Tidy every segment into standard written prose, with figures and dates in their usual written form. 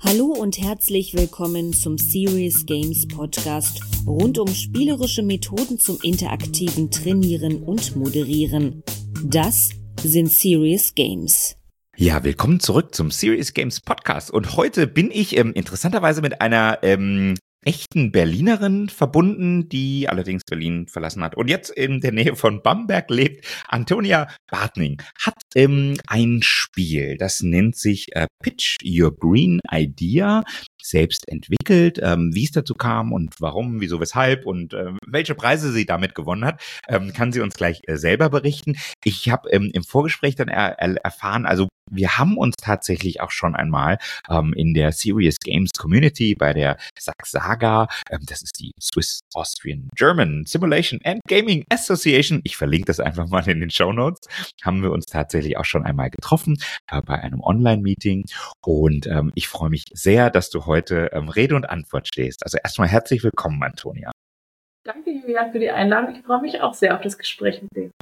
Hallo und herzlich willkommen zum Serious Games Podcast rund um spielerische Methoden zum interaktiven Trainieren und Moderieren. Das sind Serious Games. Ja, willkommen zurück zum Serious Games Podcast. Und heute bin ich interessanterweise mit einer echten Berlinerin verbunden, die allerdings Berlin verlassen hat und jetzt in der Nähe von Bamberg lebt. Antonia Bartning hat ein Spiel, das nennt sich Pitch Your Green Idea, selbst entwickelt. Wie es dazu kam und warum, wieso, weshalb und welche Preise sie damit gewonnen hat, kann sie uns gleich selber berichten. Ich habe im Vorgespräch dann erfahren, also wir haben uns tatsächlich auch schon einmal in der Serious Games Community bei der SAG-Saga, das ist die Swiss Austrian German Simulation and Gaming Association, ich verlinke das einfach mal in den Shownotes, haben wir uns tatsächlich auch schon einmal getroffen bei einem Online-Meeting und ich freue mich sehr, dass du heute Rede und Antwort stehst. Also erstmal herzlich willkommen, Antonia. Danke, Julian, für die Einladung. Ich freue mich auch sehr auf das Gespräch mit dir.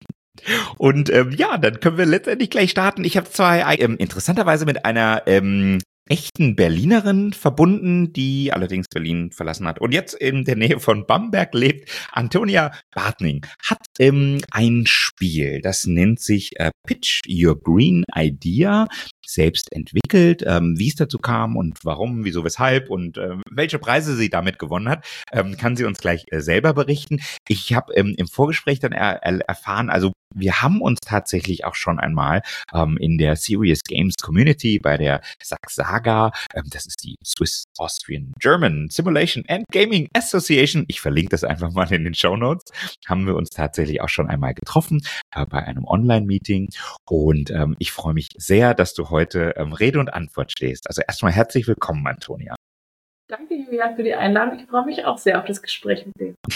Und ja, dann können wir letztendlich gleich starten. Ich habe zwei interessanterweise mit einer echten Berlinerin verbunden, die allerdings Berlin verlassen hat und jetzt in der Nähe von Bamberg lebt. Antonia Bartning hat ein Spiel, das nennt sich Pitch Your Green Idea, selbst entwickelt. Wie es dazu kam und warum, wieso, weshalb und welche Preise sie damit gewonnen hat, kann sie uns gleich selber berichten. Ich habe im Vorgespräch dann erfahren, also wir haben uns tatsächlich auch schon einmal in der Serious Games Community bei der SAG-Saga, das ist die Swiss Austrian German Simulation and Gaming Association, ich verlinke das einfach mal in den Shownotes, haben wir uns tatsächlich auch schon einmal getroffen bei einem Online-Meeting und ich freue mich sehr, dass du heute Rede und Antwort stehst. Also erstmal herzlich willkommen, Antonia. Danke, Julian, für die Einladung. Ich freue mich auch sehr auf das Gespräch mit dir.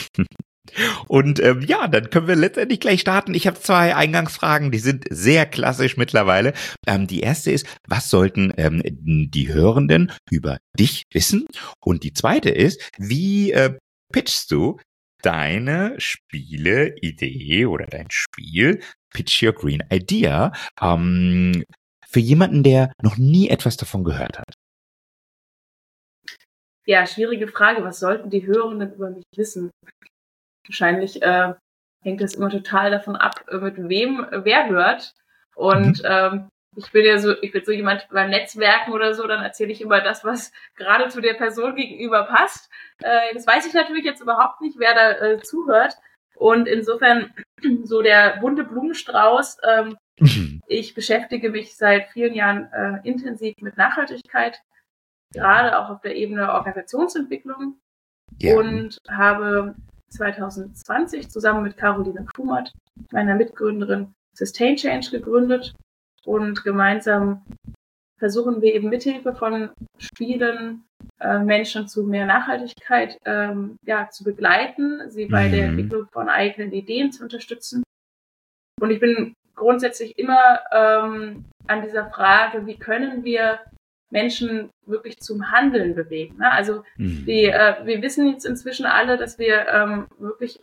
Und ja, dann können wir letztendlich gleich starten. Ich habe zwei Eingangsfragen, die sind sehr klassisch mittlerweile. Die erste ist, was sollten die Hörenden über dich wissen? Und die zweite ist, wie pitchst du deine Spieleidee oder dein Spiel, Pitch Your Green Idea, für jemanden, der noch nie etwas davon gehört hat? Ja, schwierige Frage. Was sollten die Hörenden über mich wissen? Wahrscheinlich hängt das immer total davon ab, mit wem wer hört. Und ich bin so jemand beim Netzwerken oder so, dann erzähle ich immer das, was gerade zu der Person gegenüber passt. Das weiß ich natürlich jetzt überhaupt nicht, wer da zuhört. Und insofern so der bunte Blumenstrauß. Ich beschäftige mich seit vielen Jahren intensiv mit Nachhaltigkeit, gerade auch auf der Ebene Organisationsentwicklung. Ja. Und habe 2020 zusammen mit Caroline Kumert, meiner Mitgründerin, Sustain Change gegründet und gemeinsam versuchen wir eben mithilfe von Spielen Menschen zu mehr Nachhaltigkeit zu begleiten, sie bei der Entwicklung von eigenen Ideen zu unterstützen. Und ich bin grundsätzlich immer an dieser Frage, wie können wir Menschen wirklich zum Handeln bewegen. Ne? Also wir wissen jetzt inzwischen alle, dass wir wirklich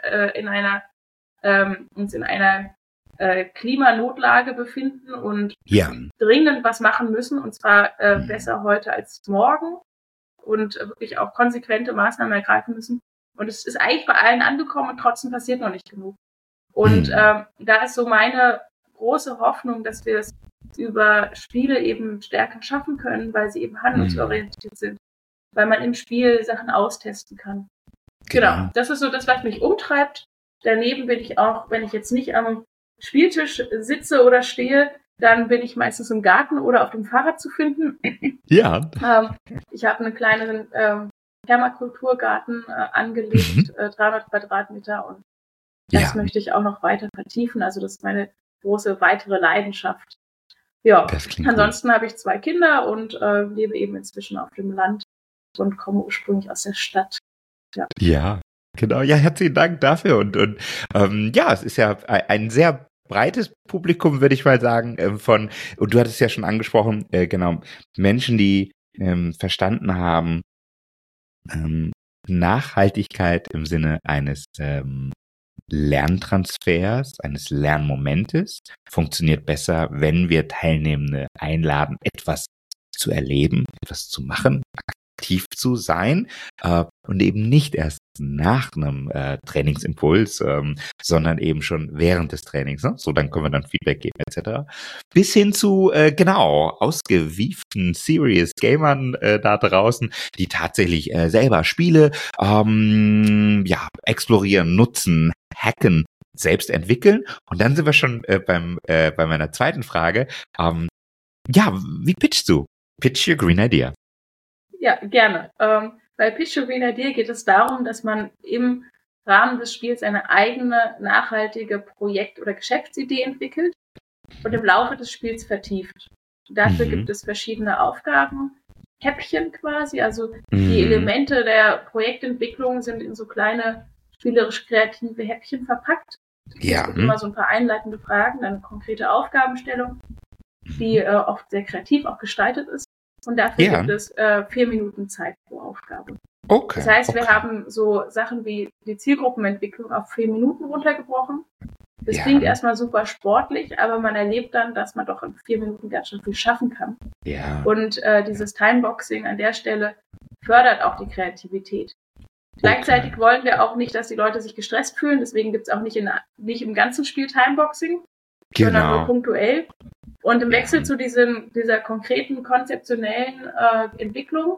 uns in einer Klimanotlage befinden und dringend was machen müssen, und zwar besser heute als morgen und wirklich auch konsequente Maßnahmen ergreifen müssen. Und es ist eigentlich bei allen angekommen und trotzdem passiert noch nicht genug. Und da ist so meine große Hoffnung, dass wir es über Spiele eben stärker schaffen können, weil sie eben handlungsorientiert sind, weil man im Spiel Sachen austesten kann. Genau, das ist so das, was mich umtreibt. Daneben bin ich auch, wenn ich jetzt nicht am Spieltisch sitze oder stehe, dann bin ich meistens im Garten oder auf dem Fahrrad zu finden. Ja. Ich habe einen kleineren Permakulturgarten angelegt, 300 Quadratmeter, und das möchte ich auch noch weiter vertiefen. Also das ist meine große weitere Leidenschaft. Ja, ansonsten habe ich 2 Kinder und lebe eben inzwischen auf dem Land und komme ursprünglich aus der Stadt. Ja, genau. Ja, herzlichen Dank dafür. Und ja, es ist ja ein sehr breites Publikum, würde ich mal sagen, und du hattest ja schon angesprochen, genau, Menschen, die verstanden haben, Nachhaltigkeit im Sinne eines Lerntransfers, eines Lernmomentes funktioniert besser, wenn wir Teilnehmende einladen, etwas zu erleben, etwas zu machen, aktiv zu sein und eben nicht erst nach einem Trainingsimpuls, sondern eben schon während des Trainings. Ne? So, dann können wir dann Feedback geben etc. Bis hin zu, ausgewieften Serious Gamern da draußen, die tatsächlich selber Spiele explorieren, nutzen, hacken, selbst entwickeln. Und dann sind wir schon bei meiner zweiten Frage. Wie pitchst du? Pitch your green idea. Ja, gerne. Bei Pitch Your Green Idea geht es darum, dass man im Rahmen des Spiels eine eigene, nachhaltige Projekt- oder Geschäftsidee entwickelt und im Laufe des Spiels vertieft. Dafür gibt es verschiedene Aufgaben, Häppchen quasi, also die Elemente der Projektentwicklung sind in so kleine, spielerisch-kreative Häppchen verpackt. Es gibt immer so ein paar einleitende Fragen, dann eine konkrete Aufgabenstellung, die oft sehr kreativ auch gestaltet ist. Und dafür gibt es 4 Minuten Zeit pro Aufgabe. Okay. Das heißt, wir haben so Sachen wie die Zielgruppenentwicklung auf 4 Minuten runtergebrochen. Das klingt erstmal super sportlich, aber man erlebt dann, dass man doch in 4 Minuten ganz schön viel schaffen kann. Ja. Und dieses Timeboxing an der Stelle fördert auch die Kreativität. Gleichzeitig wollen wir auch nicht, dass die Leute sich gestresst fühlen, deswegen gibt es auch nicht im ganzen Spiel Timeboxing, sondern nur punktuell. Und im Wechsel zu dieser konkreten, konzeptionellen Entwicklung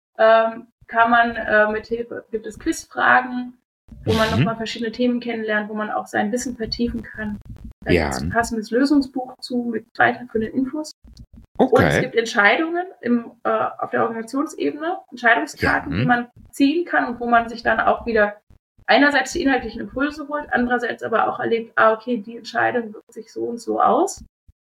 kann man gibt es Quizfragen, wo man nochmal verschiedene Themen kennenlernt, wo man auch sein Wissen vertiefen kann. Da gibt es ein passendes Lösungsbuch mit weiterführenden Infos. Und es gibt Entscheidungen auf der Organisationsebene, Entscheidungskarten, die man ziehen kann und wo man sich dann auch wieder einerseits die inhaltlichen Impulse holt, andererseits aber auch erlebt, die Entscheidung wirkt sich so und so aus.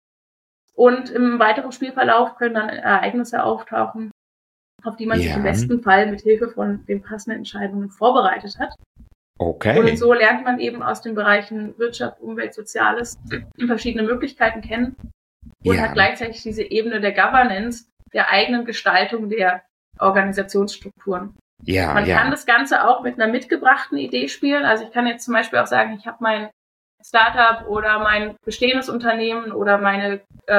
Und im weiteren Spielverlauf können dann Ereignisse auftauchen, auf die man sich im besten Fall mit Hilfe von den passenden Entscheidungen vorbereitet hat. Okay. Und so lernt man eben aus den Bereichen Wirtschaft, Umwelt, Soziales verschiedene Möglichkeiten kennen und hat gleichzeitig diese Ebene der Governance, der eigenen Gestaltung der Organisationsstrukturen. Man kann das Ganze auch mit einer mitgebrachten Idee spielen. Also ich kann jetzt zum Beispiel auch sagen, ich habe mein Startup oder mein bestehendes Unternehmen oder meine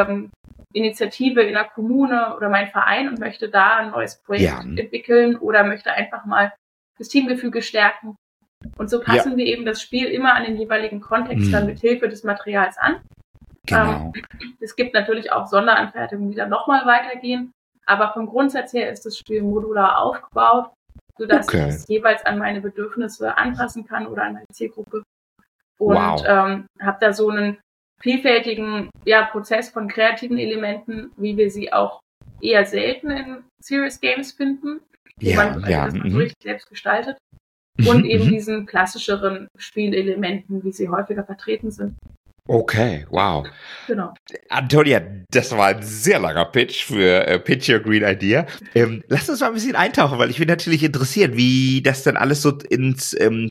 Initiative in der Kommune oder mein Verein und möchte da ein neues Projekt entwickeln oder möchte einfach mal das Teamgefüge stärken. Und so passen wir eben das Spiel immer an den jeweiligen Kontext dann mit Hilfe des Materials an. Genau. Es gibt natürlich auch Sonderanfertigungen, die dann nochmal weitergehen, aber vom Grundsatz her ist das Spiel modular aufgebaut, sodass ich es jeweils an meine Bedürfnisse anpassen kann oder an meine Zielgruppe. Und habe da so einen vielfältigen Prozess von kreativen Elementen, wie wir sie auch eher selten in Serious Games finden, wo man das richtig selbst gestaltet. Und eben diesen klassischeren Spielelementen, wie sie häufiger vertreten sind. Okay, wow. Genau. Antonia, das war ein sehr langer Pitch für Pitch Your Green Idea. Lass uns mal ein bisschen eintauchen, weil ich bin natürlich interessiert, wie das dann alles so ins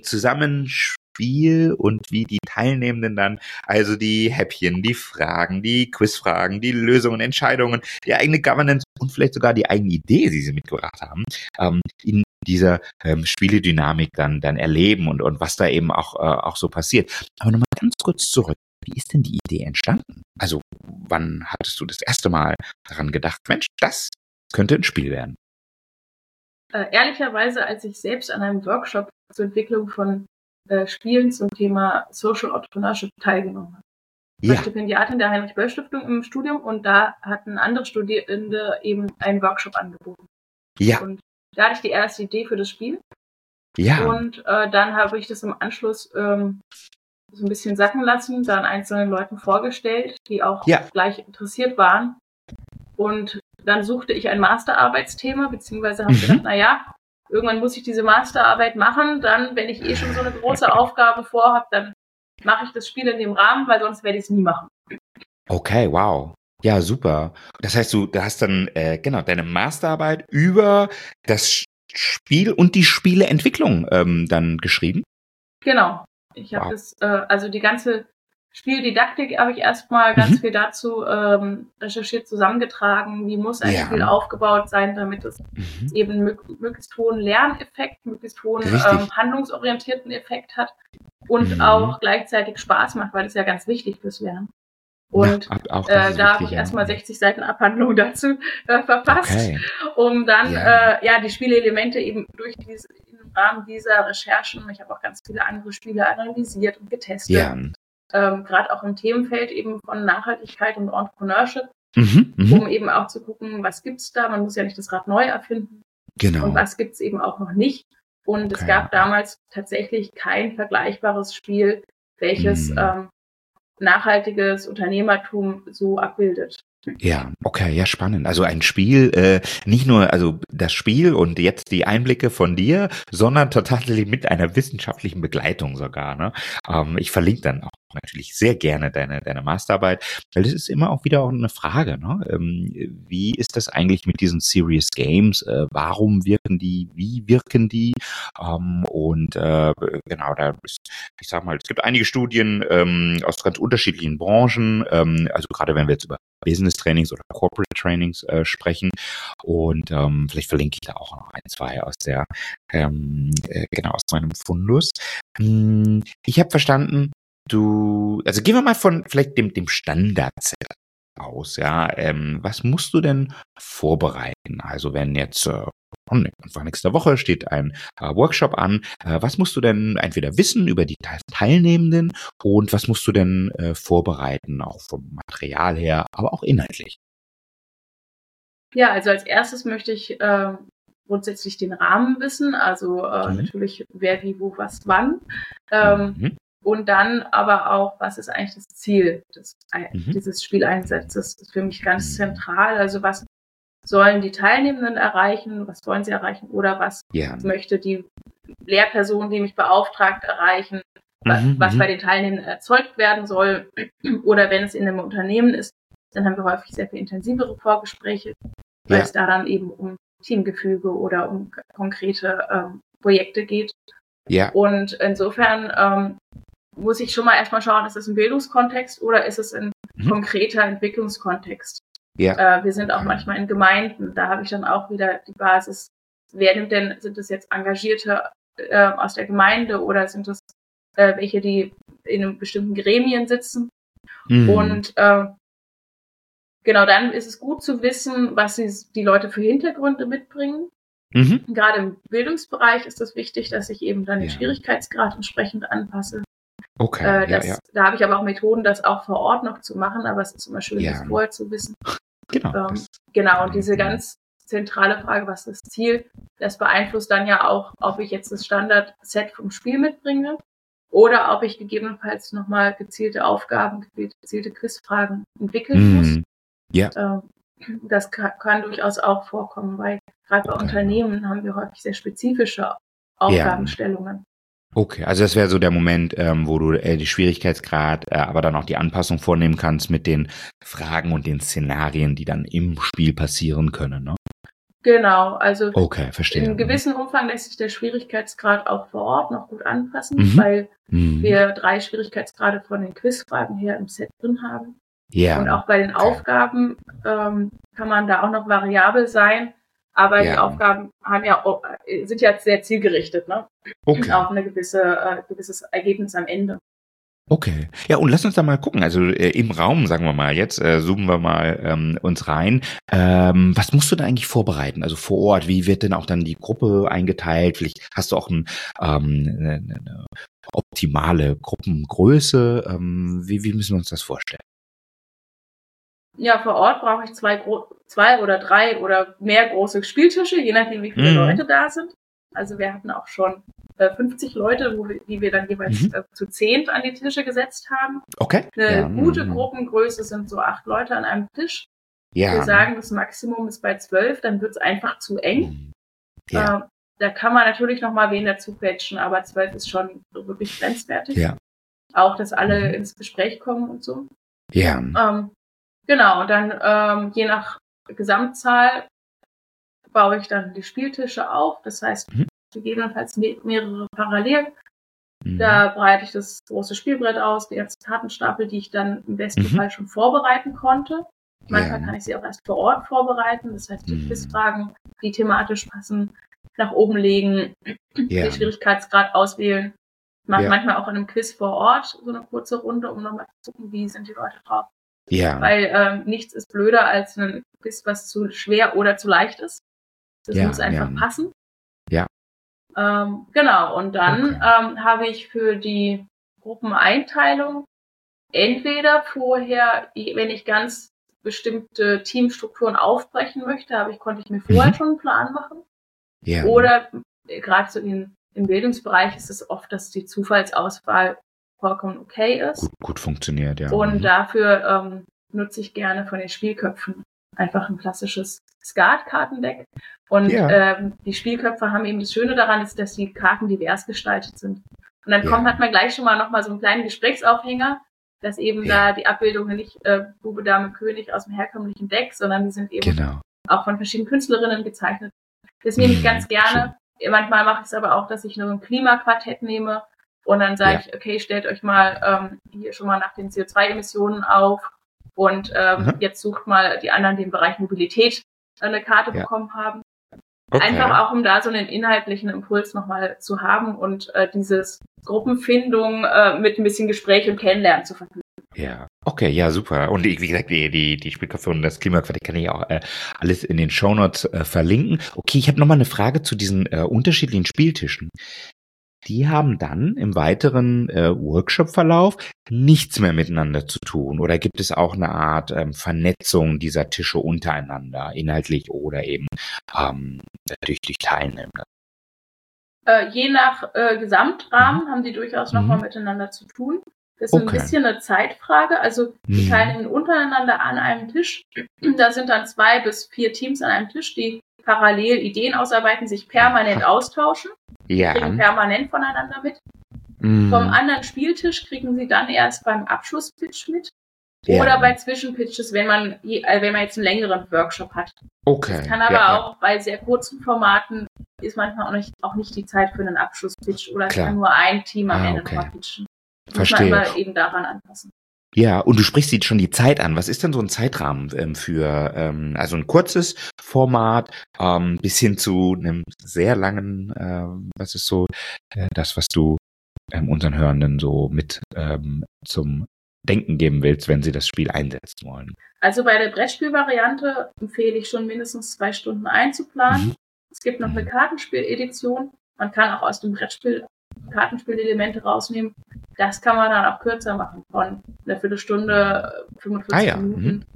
Zusammenspiel und wie die Teilnehmenden dann, also die Häppchen, die Fragen, die Quizfragen, die Lösungen, Entscheidungen, die eigene Governance und vielleicht sogar die eigene Idee, die sie mitgebracht haben, in dieser Spieledynamik dann erleben und was da eben auch so passiert. Aber nochmal ganz kurz zurück. Wie ist denn die Idee entstanden? Also, wann hattest du das erste Mal daran gedacht, Mensch, das könnte ein Spiel werden? Ehrlicherweise, als ich selbst an einem Workshop zur Entwicklung von Spielen zum Thema Social Entrepreneurship teilgenommen habe. Ich war Stipendiatin der Heinrich-Böll-Stiftung im Studium und da hatten andere Studierende eben einen Workshop angeboten. Ja. Und da hatte ich die erste Idee für das Spiel. Ja. Und dann habe ich das im Anschluss so ein bisschen sacken lassen, dann einzelnen Leuten vorgestellt, die auch gleich interessiert waren. Und dann suchte ich ein Masterarbeitsthema, beziehungsweise habe gedacht, irgendwann muss ich diese Masterarbeit machen. Dann, wenn ich schon so eine große Aufgabe vorhabe, dann mache ich das Spiel in dem Rahmen, weil sonst werde ich es nie machen. Okay, wow. Ja, super. Das heißt, du hast dann deine Masterarbeit über das Spiel und die Spieleentwicklung dann geschrieben? Genau. Ich habe das, also die ganze Spieldidaktik habe ich erstmal ganz viel dazu recherchiert, zusammengetragen. Wie muss ein Spiel aufgebaut sein, damit es eben möglichst hohen Lerneffekt, möglichst hohen handlungsorientierten Effekt hat und auch gleichzeitig Spaß macht, weil das ja ganz wichtig fürs Lernen. Und auch da habe ich erstmal 60 Seiten Abhandlung dazu verfasst, um dann die Spielelemente eben im Rahmen dieser Recherchen, ich habe auch ganz viele andere Spiele analysiert und getestet, gerade auch im Themenfeld eben von Nachhaltigkeit und Entrepreneurship, um eben auch zu gucken, was gibt's da, man muss ja nicht das Rad neu erfinden, und was gibt's eben auch noch nicht. Und es gab damals tatsächlich kein vergleichbares Spiel, welches nachhaltiges Unternehmertum so abbildet. Ja, okay, ja, spannend. Also ein Spiel, nicht nur also das Spiel und jetzt die Einblicke von dir, sondern tatsächlich mit einer wissenschaftlichen Begleitung sogar. Ne? Ich verlinke dann auch natürlich sehr gerne deine Masterarbeit, weil das ist immer auch wieder auch eine Frage. Ne? Wie ist das eigentlich mit diesen Serious Games? Warum wirken die? Wie wirken die? Genau, da ist, ich sag mal, es gibt einige Studien aus ganz unterschiedlichen Branchen, also gerade wenn wir jetzt über Business Trainings oder Corporate Trainings sprechen, und vielleicht verlinke ich da auch noch ein, zwei aus der aus meinem Fundus. Ich habe verstanden, also gehen wir mal von vielleicht dem Standard-Set aus, ja. Was musst du denn vorbereiten? Also wenn jetzt Anfang nächster Woche steht ein Workshop an. Was musst du denn entweder wissen über die Teilnehmenden und was musst du denn vorbereiten, auch vom Material her, aber auch inhaltlich? Ja, also als erstes möchte ich grundsätzlich den Rahmen wissen, also natürlich wer, wie, wo, was, wann. Und dann aber auch, was ist eigentlich das Ziel dieses Spieleinsatzes? Das ist für mich ganz zentral. Also was sollen die Teilnehmenden erreichen? Was wollen sie erreichen? Oder was möchte die Lehrperson, die mich beauftragt, erreichen? Was bei den Teilnehmenden erzeugt werden soll? Oder wenn es in einem Unternehmen ist, dann haben wir häufig sehr viel intensivere Vorgespräche, weil es da dann eben um Teamgefüge oder um konkrete Projekte geht. Ja. Und insofern muss ich schon mal erstmal schauen, ist es ein Bildungskontext oder ist es ein konkreter Entwicklungskontext? Ja. Wir sind auch manchmal in Gemeinden, da habe ich dann auch wieder die Basis. Sind es jetzt Engagierte aus der Gemeinde oder sind es welche, die in einem bestimmten Gremien sitzen? Und genau, dann ist es gut zu wissen, was die Leute für Hintergründe mitbringen. Gerade im Bildungsbereich ist es wichtig, dass ich eben dann den Schwierigkeitsgrad entsprend anpasse. Okay. Da habe ich aber auch Methoden, das auch vor Ort noch zu machen, aber es ist immer schön, das vorher zu wissen. Genau, und diese ganz zentrale Frage, was ist das Ziel, das beeinflusst dann ja auch, ob ich jetzt das Standard-Set vom Spiel mitbringe oder ob ich gegebenenfalls nochmal gezielte Aufgaben, gezielte Quizfragen entwickeln muss. Ja. Das kann durchaus auch vorkommen, weil gerade bei Unternehmen haben wir häufig sehr spezifische Aufgabenstellungen. Okay, also das wäre so der Moment, wo du die Schwierigkeitsgrad, aber dann auch die Anpassung vornehmen kannst mit den Fragen und den Szenarien, die dann im Spiel passieren können, ne? Genau, also verstehe. In gewissem Umfang lässt sich der Schwierigkeitsgrad auch vor Ort noch gut anpassen, weil wir 3 Schwierigkeitsgrade von den Quizfragen her im Set drin haben. Ja. Und auch bei den Aufgaben kann man da auch noch variabel sein. Aber die Aufgaben sind ja sehr zielgerichtet, ne? Auf eine gewisses Ergebnis am Ende. Okay. Ja, und lass uns da mal gucken. Also im Raum, sagen wir mal, jetzt zoomen wir mal uns rein. Was musst du da eigentlich vorbereiten? Also vor Ort, wie wird denn auch dann die Gruppe eingeteilt? Vielleicht hast du auch eine optimale Gruppengröße. Wie müssen wir uns das vorstellen? Ja, vor Ort brauche ich 2 oder 3 oder mehr große Spieltische, je nachdem, wie viele Leute da sind. Also wir hatten auch schon 50 Leute, die wir dann jeweils zu 10 an die Tische gesetzt haben. Okay. Eine gute Gruppengröße sind so 8 Leute an einem Tisch. Ja. Wir sagen, das Maximum ist bei 12, dann wird es einfach zu eng. Ja. Da kann man natürlich noch mal wen dazu quetschen, aber 12 ist schon wirklich grenzwertig. Ja. Auch, dass alle ins Gespräch kommen und so. Ja. Genau, und dann je nach Gesamtzahl baue ich dann die Spieltische auf. Das heißt, gegebenenfalls mehrere parallel. Da breite ich das große Spielbrett aus, die ganzen Kartenstapel, die ich dann im besten Fall schon vorbereiten konnte. Manchmal kann ich sie auch erst vor Ort vorbereiten. Das heißt, die Quizfragen, die thematisch passen, nach oben legen, den Schwierigkeitsgrad auswählen. Manchmal auch in einem Quiz vor Ort so eine kurze Runde, um nochmal zu gucken, wie sind die Leute drauf. Ja. Weil nichts ist blöder als ein Quiz, was zu schwer oder zu leicht ist. Das muss einfach passen. Ja. Genau, und dann habe ich für die Gruppeneinteilung entweder vorher, wenn ich ganz bestimmte Teamstrukturen aufbrechen möchte, konnte ich mir vorher schon einen Plan machen. Ja. Oder gerade so im Bildungsbereich ist es oft, dass die Zufallsauswahl vollkommen okay ist. Gut funktioniert, ja. Und dafür nutze ich gerne von den Spielköpfen einfach ein klassisches Skat-Kartendeck. Und die Spielköpfe haben eben das Schöne daran, ist, dass die Karten divers gestaltet sind. Und dann hat man gleich schon mal nochmal so einen kleinen Gesprächsaufhänger, dass eben da die Abbildungen nicht Bube, Dame, König aus dem herkömmlichen Deck, sondern die sind eben auch von verschiedenen Künstlerinnen gezeichnet. Das nehme ich ganz gerne. Schön. Manchmal mache ich es aber auch, dass ich nur ein Klimaquartett nehme und dann sage ich, okay, stellt euch mal hier schon mal nach den CO2-Emissionen auf und jetzt sucht mal die anderen, die im Bereich Mobilität eine Karte bekommen haben. Okay. Einfach auch, um da so einen inhaltlichen Impuls nochmal zu haben und dieses Gruppenfindung mit ein bisschen Gespräch und Kennenlernen zu verknüpfen. Ja, okay, ja, super. Und wie gesagt, die Spielköpfe und das Klimaquartett kann ich auch alles in den Shownotes verlinken. Okay, ich habe nochmal eine Frage zu diesen unterschiedlichen Spieltischen. Die haben dann im weiteren Workshop-Verlauf nichts mehr miteinander zu tun. Oder gibt es auch eine Art Vernetzung dieser Tische untereinander, inhaltlich oder eben durch Teilnehmer? Je nach Gesamtrahmen haben die durchaus nochmal miteinander zu tun. Das ist ein bisschen eine Zeitfrage. Also die Teilnehmer untereinander an einem Tisch. Da sind dann 2 bis 4 Teams an einem Tisch, die parallel Ideen ausarbeiten, sich permanent austauschen. Die kriegen permanent voneinander mit. Vom anderen Spieltisch kriegen sie dann erst beim Abschlusspitch mit. Oder bei Zwischenpitches, wenn man jetzt einen längeren Workshop hat. Okay. Das kann aber auch bei sehr kurzen Formaten ist manchmal auch nicht die Zeit für einen Abschlusspitch oder es kann nur ein Team am Ende nochmal pitchen. Verstehe. Muss man immer eben daran anpassen. Ja, und du sprichst jetzt schon die Zeit an. Was ist denn so ein Zeitrahmen für also ein kurzes Format bis hin zu einem sehr langen, was ist so das, was du unseren Hörenden so mit zum Denken geben willst, wenn sie das Spiel einsetzen wollen? Also bei der Brettspielvariante empfehle ich schon mindestens 2 Stunden einzuplanen. Es gibt noch eine Kartenspiel-Edition. Man kann auch aus dem Brettspiel Kartenspielelemente rausnehmen. Das kann man dann auch kürzer machen, von einer Viertelstunde, 45 Minuten.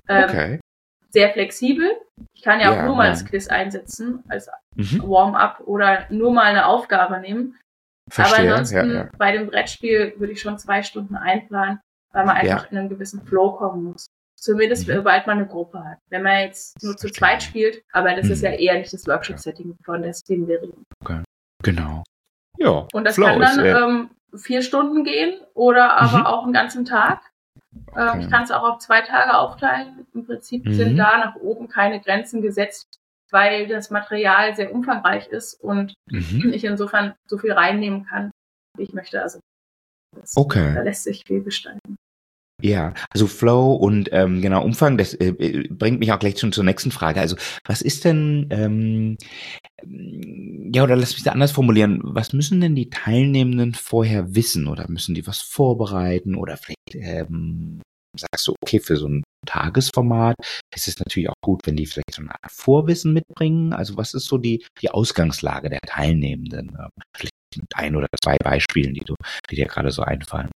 Sehr flexibel. Ich kann ja auch nur mal das Quiz einsetzen, als Warm-up oder nur mal eine Aufgabe nehmen. Verstehe. Aber ansonsten bei dem Brettspiel würde ich schon 2 Stunden einplanen, weil man einfach in einen gewissen Flow kommen muss. Zumindest, sobald man eine Gruppe hat. Wenn man jetzt nur zu zweit spielt, aber das ist ja eher nicht das Workshop-Setting von der Steam-Serie. Okay. Genau. Ja. Und das kann dann 4 Stunden gehen oder aber auch einen ganzen Tag. Ich kann es auch auf 2 Tage aufteilen. Im Prinzip sind da nach oben keine Grenzen gesetzt, weil das Material sehr umfangreich ist und ich insofern so viel reinnehmen kann, wie ich möchte. Also da lässt sich viel gestalten. Ja, also Flow und Umfang, das bringt mich auch gleich schon zur nächsten Frage. Also was ist denn, oder lass mich da anders formulieren, was müssen denn die Teilnehmenden vorher wissen oder müssen die was vorbereiten oder vielleicht sagst du, okay, für so ein Tagesformat ist es natürlich auch gut, wenn die vielleicht so eine Art Vorwissen mitbringen. Also was ist so die Ausgangslage der Teilnehmenden? Vielleicht mit 1 oder 2 Beispielen, die dir gerade so einfallen.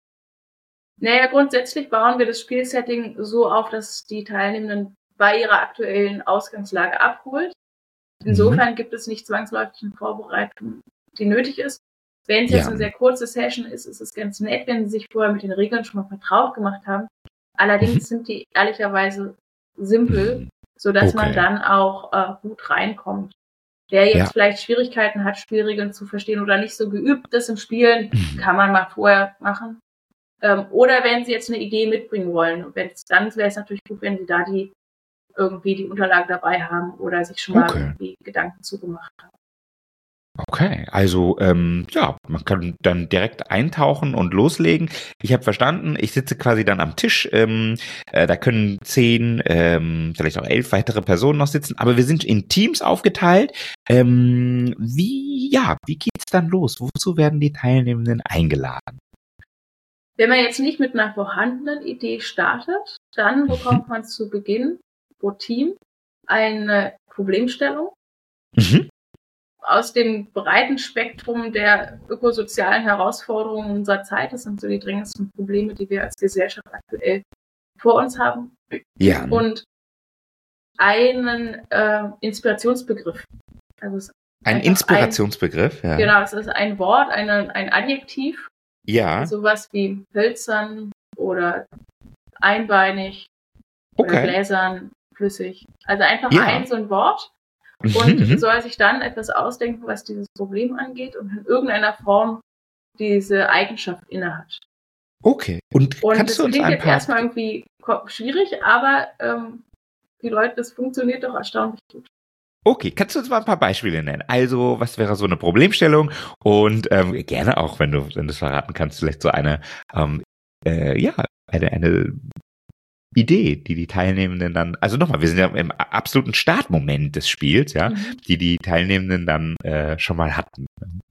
Naja, grundsätzlich bauen wir das Spielsetting so auf, dass die Teilnehmenden bei ihrer aktuellen Ausgangslage abholt. Insofern gibt es nicht zwangsläufig eine Vorbereitung, die nötig ist. Wenn es jetzt eine sehr kurze Session ist, ist es ganz nett, wenn sie sich vorher mit den Regeln schon mal vertraut gemacht haben. Allerdings sind die ehrlicherweise simpel, sodass man dann auch gut reinkommt. Wer jetzt vielleicht Schwierigkeiten hat, Spielregeln zu verstehen oder nicht so geübt ist im Spielen, kann man mal vorher machen. Oder wenn sie jetzt eine Idee mitbringen wollen. Dann wäre es natürlich gut, wenn sie da die Unterlagen dabei haben oder sich schon mal irgendwie Gedanken zugemacht haben. Okay, also man kann dann direkt eintauchen und loslegen. Ich habe verstanden, ich sitze quasi dann am Tisch, da können 10, vielleicht auch 11 weitere Personen noch sitzen, aber wir sind in Teams aufgeteilt. Wie geht's dann los? Wozu werden die Teilnehmenden eingeladen? Wenn man jetzt nicht mit einer vorhandenen Idee startet, dann bekommt man zu Beginn pro Team eine Problemstellung aus dem breiten Spektrum der ökosozialen Herausforderungen unserer Zeit. Das sind so die dringendsten Probleme, die wir als Gesellschaft aktuell vor uns haben. Ja. Und einen Inspirationsbegriff. Also ein Inspirationsbegriff, ja. Genau, es ist ein Wort, ein Adjektiv. Ja. Sowas wie hölzern oder einbeinig oder gläsern, flüssig. Also einfach so ein Wort und soll sich dann etwas ausdenken, was dieses Problem angeht und in irgendeiner Form diese Eigenschaft innehat. Okay. Und kannst du uns das klingt jetzt erstmal irgendwie schwierig, aber das funktioniert doch erstaunlich gut. Okay, kannst du uns mal ein paar Beispiele nennen? Also, was wäre so eine Problemstellung? Und gerne auch, wenn du es verraten kannst, vielleicht so eine Idee, die Teilnehmenden dann, also nochmal, wir sind ja im absoluten Startmoment des Spiels, ja, die Teilnehmenden dann schon mal hatten.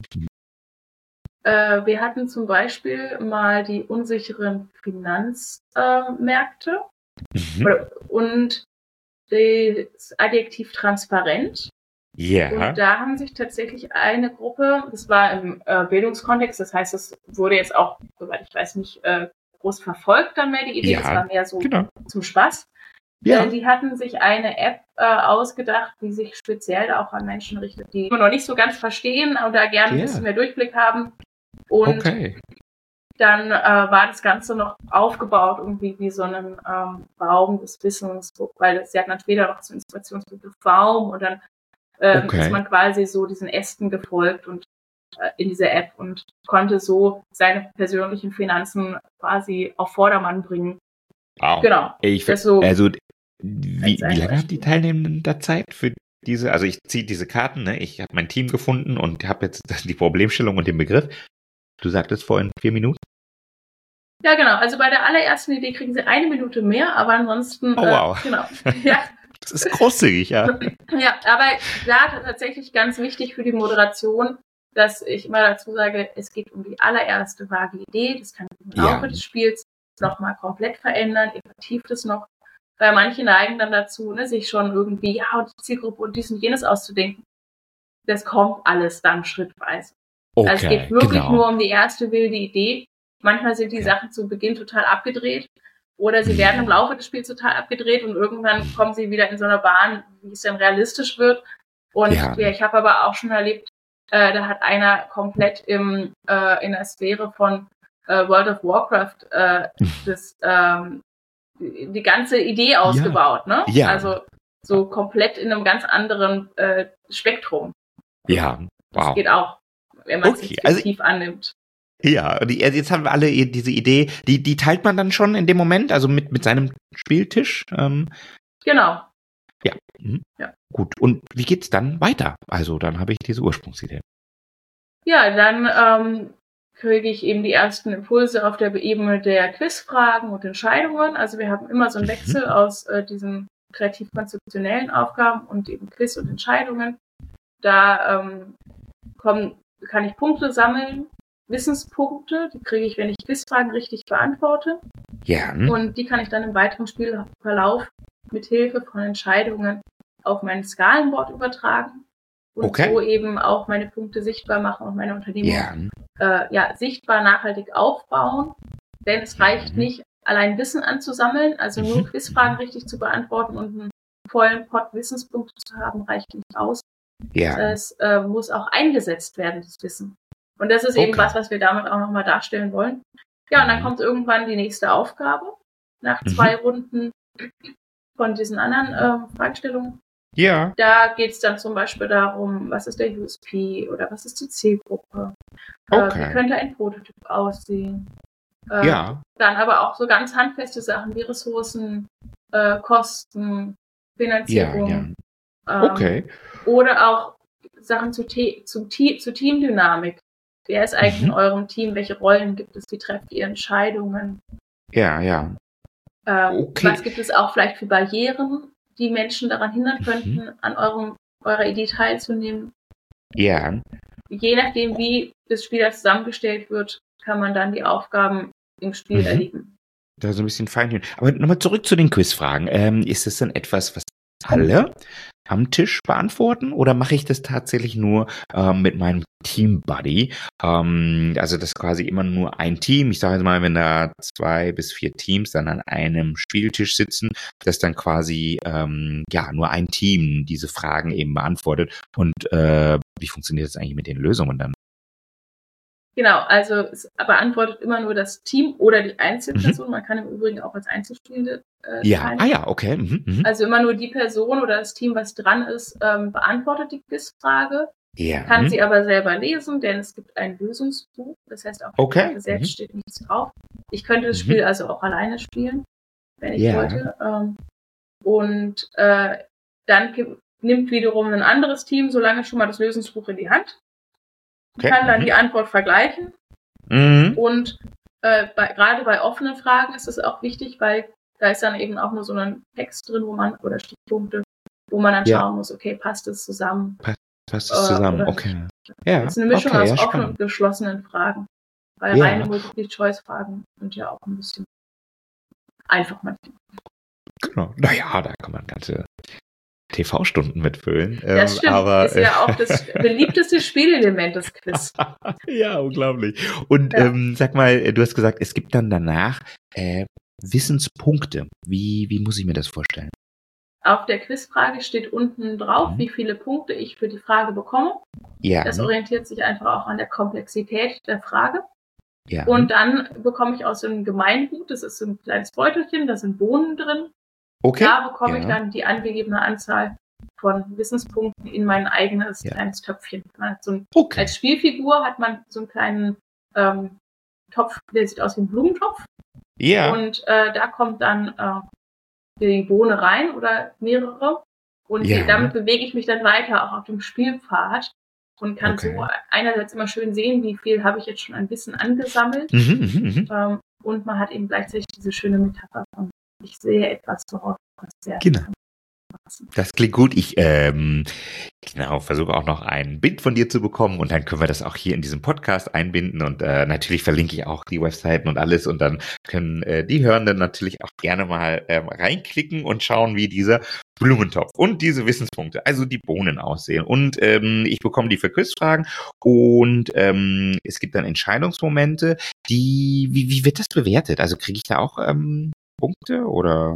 Wir hatten zum Beispiel mal die unsicheren Finanzmärkte und das Adjektiv transparent. Ja. Und da haben sich tatsächlich eine Gruppe, das war im Bildungskontext, das heißt, es wurde jetzt auch, soweit ich weiß, nicht groß verfolgt dann mehr die Idee, das war mehr so zum Spaß. Ja. Die hatten sich eine App ausgedacht, die sich speziell auch an Menschen richtet, die noch nicht so ganz verstehen oder gerne ein bisschen mehr Durchblick haben. Und dann war das Ganze noch aufgebaut irgendwie wie so einen Baum des Wissens, weil sie hatten dann später noch so einen Inspirationsbegriff Baum und dann ist man quasi so diesen Ästen gefolgt und in dieser App und konnte so seine persönlichen Finanzen quasi auf Vordermann bringen. Wow. Genau. Wie lange haben die Teilnehmenden da Zeit für diese, also ich ziehe diese Karten, ne? Ich habe mein Team gefunden und habe jetzt die Problemstellung und den Begriff. Du sagtest vorhin 4 Minuten? Ja, genau. Also bei der allerersten Idee kriegen sie 1 Minute mehr, aber ansonsten, wow. Genau. Ja. Das ist großzügig, ja. Ja, aber da tatsächlich ganz wichtig für die Moderation, dass ich immer dazu sage, es geht um die allererste vage Idee. Das kann im Laufe des Spiels nochmal komplett verändern. Ihr vertieft es noch. Weil manche neigen dann dazu, sich schon irgendwie, und die Zielgruppe und dies und jenes auszudenken. Das kommt alles dann schrittweise. Okay, also es geht wirklich nur um die erste wilde Idee. Manchmal sind die Sachen zu Beginn total abgedreht oder sie werden im Laufe des Spiels total abgedreht und irgendwann kommen sie wieder in so eine Bahn, wie es dann realistisch wird. Und ich habe aber auch schon erlebt, da hat einer komplett in der Sphäre von World of Warcraft die ganze Idee ausgebaut, ne? Ja. Also so komplett in einem ganz anderen Spektrum. Ja, wow. Das geht auch, wenn man es tief annimmt. Ja, und jetzt haben wir alle diese Idee, die teilt man dann schon in dem Moment, also mit seinem Spieltisch? Genau. Ja. Ja. Gut, und wie geht's dann weiter? Also dann habe ich diese Ursprungsidee. Ja, dann kriege ich eben die ersten Impulse auf der Ebene der Quizfragen und Entscheidungen. Also wir haben immer so einen Wechsel aus diesen kreativ-konzeptionellen Aufgaben und eben Quiz und Entscheidungen. Da kann ich Punkte sammeln, Wissenspunkte, die kriege ich, wenn ich Quizfragen richtig beantworte. Ja. Und die kann ich dann im weiteren Spielverlauf mit Hilfe von Entscheidungen auf mein Skalenboard übertragen und so eben auch meine Punkte sichtbar machen und meine Unternehmung sichtbar nachhaltig aufbauen. Denn es reicht nicht, allein Wissen anzusammeln, also nur Quizfragen richtig zu beantworten und einen vollen Pot Wissenspunkte zu haben, reicht nicht aus. Ja. Es muss auch eingesetzt werden, das Wissen. Und das ist eben was wir damit auch nochmal darstellen wollen. Ja, und dann kommt irgendwann die nächste Aufgabe nach 2 Runden von diesen anderen Fragestellungen. Ja. Da geht es dann zum Beispiel darum, was ist der USP oder was ist die Zielgruppe? Wie könnte ein Prototyp aussehen? Dann aber auch so ganz handfeste Sachen wie Ressourcen, Kosten, Finanzierung. Oder auch Sachen zu Teamdynamik. Wer ist eigentlich in eurem Team? Welche Rollen gibt es? Wie trefft ihr Entscheidungen? Ja. Was gibt es auch vielleicht für Barrieren, die Menschen daran hindern könnten, an eurer Idee teilzunehmen? Ja. Je nachdem, wie das Spiel zusammengestellt wird, kann man dann die Aufgaben im Spiel erleben. Da so ein bisschen feintunen. Aber nochmal zurück zu den Quizfragen. Ist das dann etwas, was alle am Tisch beantworten oder mache ich das tatsächlich nur mit meinem Team-Buddy? Also das ist quasi immer nur ein Team. Ich sage jetzt mal, wenn da 2 bis 4 Teams dann an einem Spieltisch sitzen, dass dann quasi nur ein Team diese Fragen eben beantwortet. Und wie funktioniert das eigentlich mit den Lösungen dann? Genau, also es beantwortet immer nur das Team oder die Einzelperson. Man kann im Übrigen auch als Einzelspielende teilnehmen. Okay. Also immer nur die Person oder das Team, was dran ist, beantwortet die Quizfrage. Ja. Kann sie aber selber lesen, denn es gibt ein Lösungsbuch. Das heißt, auf der Frage selbst steht nichts drauf. Ich könnte das Spiel also auch alleine spielen, wenn ich wollte. Und dann nimmt wiederum ein anderes Team so lange schon mal das Lösungsbuch in die Hand. Kann dann die Antwort vergleichen. Und gerade bei offenen Fragen ist es auch wichtig, weil da ist dann eben auch nur so ein Text drin, oder Stichpunkte, wo man dann schauen muss, okay, passt es zusammen? Passt es zusammen, okay. Ja. Das ist eine Mischung aus offenen und geschlossenen Fragen. Weil reine Multiple-Choice-Fragen sind ja auch ein bisschen einfach manchmal. Genau. Naja, da kann man ganze TV-Stunden mitfüllen. Das stimmt, aber, ist ja auch das beliebteste Spielelement des Quiz. Ja, unglaublich. Und sag mal, du hast gesagt, es gibt dann danach Wissenspunkte. Wie muss ich mir das vorstellen? Auf der Quizfrage steht unten drauf, wie viele Punkte ich für die Frage bekomme. Ja. Das orientiert sich einfach auch an der Komplexität der Frage. Ja. Und dann bekomme ich aus dem Gemeingut, das ist so ein kleines Beutelchen, da sind Bohnen drin. Okay. Da bekomme ich dann die angegebene Anzahl von Wissenspunkten in mein eigenes kleines Töpfchen. Man hat als Spielfigur hat man so einen kleinen Topf, der sieht aus wie ein Blumentopf. Ja. Und da kommt dann die Bohne rein oder mehrere. Und damit bewege ich mich dann weiter auch auf dem Spielpfad und kann so einerseits immer schön sehen, wie viel habe ich jetzt schon ein Wissen angesammelt. Und man hat eben gleichzeitig diese schöne Metapher von ich sehe etwas voraus, was sehr Das klingt gut. Ich versuche auch noch ein Bild von dir zu bekommen und dann können wir das auch hier in diesem Podcast einbinden und natürlich verlinke ich auch die Webseiten und alles und dann können die Hörenden natürlich auch gerne mal reinklicken und schauen, wie dieser Blumentopf und diese Wissenspunkte, also die Bohnen aussehen. Und ich bekomme die für Quizfragen und es gibt dann Entscheidungsmomente, wie wird das bewertet? Also kriege ich da auch Punkte oder?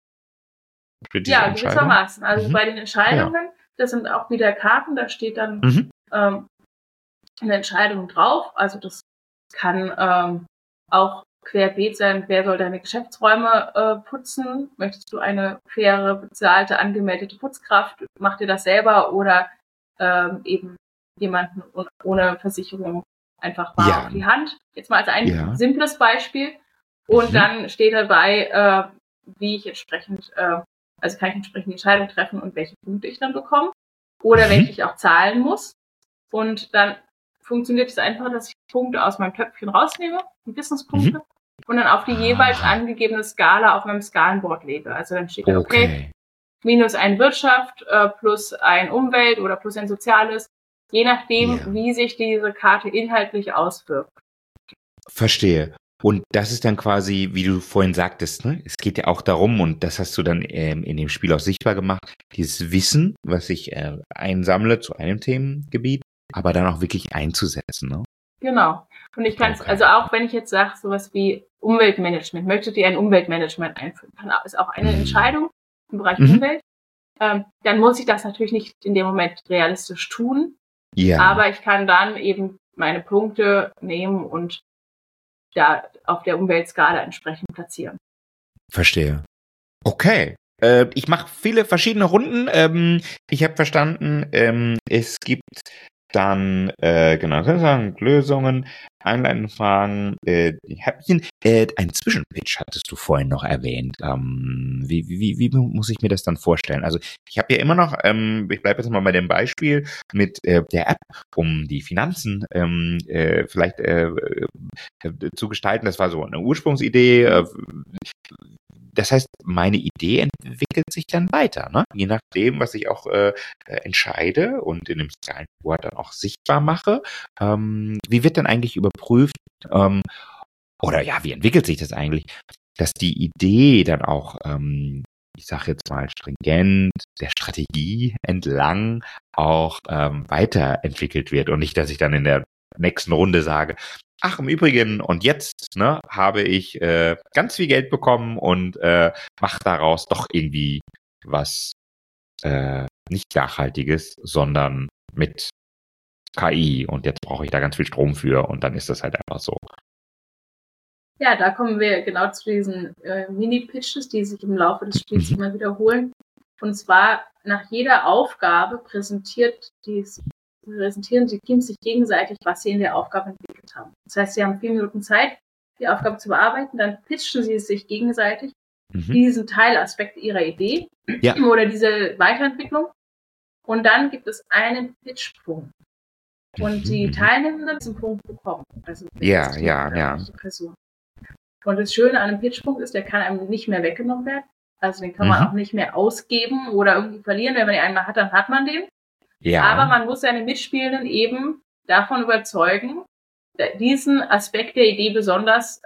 Ja, gewissermaßen. Also bei den Entscheidungen, das sind auch wieder Karten, da steht dann eine Entscheidung drauf. Also das kann auch querbeet sein, wer soll deine Geschäftsräume putzen? Möchtest du eine faire, bezahlte, angemeldete Putzkraft? Mach dir das selber oder eben jemanden ohne Versicherung einfach bar auf die Hand? Jetzt mal als ein simples Beispiel. Und dann steht dabei, wie ich entsprechend also kann ich entsprechend die Entscheidung treffen und welche Punkte ich dann bekomme oder welche ich auch zahlen muss. Und dann funktioniert es einfach, dass ich Punkte aus meinem Töpfchen rausnehme, die Wissenspunkte, und dann auf die jeweils angegebene Skala auf meinem Skalenboard lege. Also dann steht da, okay, minus ein Wirtschaft, plus ein Umwelt oder plus ein Soziales, je nachdem, wie sich diese Karte inhaltlich auswirkt. Verstehe. Und das ist dann quasi, wie du vorhin sagtest, ne? Es geht ja auch darum, und das hast du dann in dem Spiel auch sichtbar gemacht, dieses Wissen, was ich einsammle zu einem Themengebiet, aber dann auch wirklich einzusetzen, ne? Genau. Und ich kann es, also auch wenn ich jetzt sage, sowas wie Umweltmanagement, möchtet ihr ein Umweltmanagement einführen, ist auch eine Entscheidung im Bereich Umwelt. Dann muss ich das natürlich nicht in dem Moment realistisch tun, aber ich kann dann eben meine Punkte nehmen und da auf der Umweltskala entsprechend platzieren. Verstehe. Okay. Ich mache viele verschiedene Runden. Ich habe verstanden, es gibt dann, Lösungen, einleitende Fragen, Häppchen. Ein Zwischenpitch hattest du vorhin noch erwähnt. Wie muss ich mir das dann vorstellen? Also ich habe ja immer noch, ich bleibe jetzt mal bei dem Beispiel mit der App, um die Finanzen vielleicht zu gestalten. Das war so eine Ursprungsidee. Das heißt, meine Idee entwickelt sich dann weiter, ne? Je nachdem, was ich auch entscheide und in dem Skalenboard dann auch sichtbar mache. Wie wird dann eigentlich überprüft, oder ja, wie entwickelt sich das eigentlich, dass die Idee dann auch, ich sage jetzt mal stringent, der Strategie entlang auch weiterentwickelt wird und nicht, dass ich dann in der nächsten Runde sage, ach, im Übrigen, und jetzt habe ich ganz viel Geld bekommen und mache daraus doch irgendwie was nicht Nachhaltiges, sondern mit KI und jetzt brauche ich da ganz viel Strom für und dann ist das halt einfach so. Ja, da kommen wir genau zu diesen Mini-Pitches, die sich im Laufe des Spiels immer wiederholen. Und zwar nach jeder Aufgabe präsentieren die Teams sich gegenseitig, was sie in der Aufgabe entwickelt haben. Das heißt, sie haben 4 Minuten Zeit, die Aufgabe zu bearbeiten, dann pitchen sie es sich gegenseitig diesen Teilaspekt ihrer Idee oder diese Weiterentwicklung. Und dann gibt es einen Pitchpunkt. Und die Teilnehmenden diesen Punkt bekommen. Also die Person. Und das Schöne an einem Pitchpunkt ist, der kann einem nicht mehr weggenommen werden. Also den kann man auch nicht mehr ausgeben oder irgendwie verlieren. Wenn man den einmal hat, dann hat man den. Ja. Aber man muss seine Mitspielenden eben davon überzeugen, diesen Aspekt der Idee besonders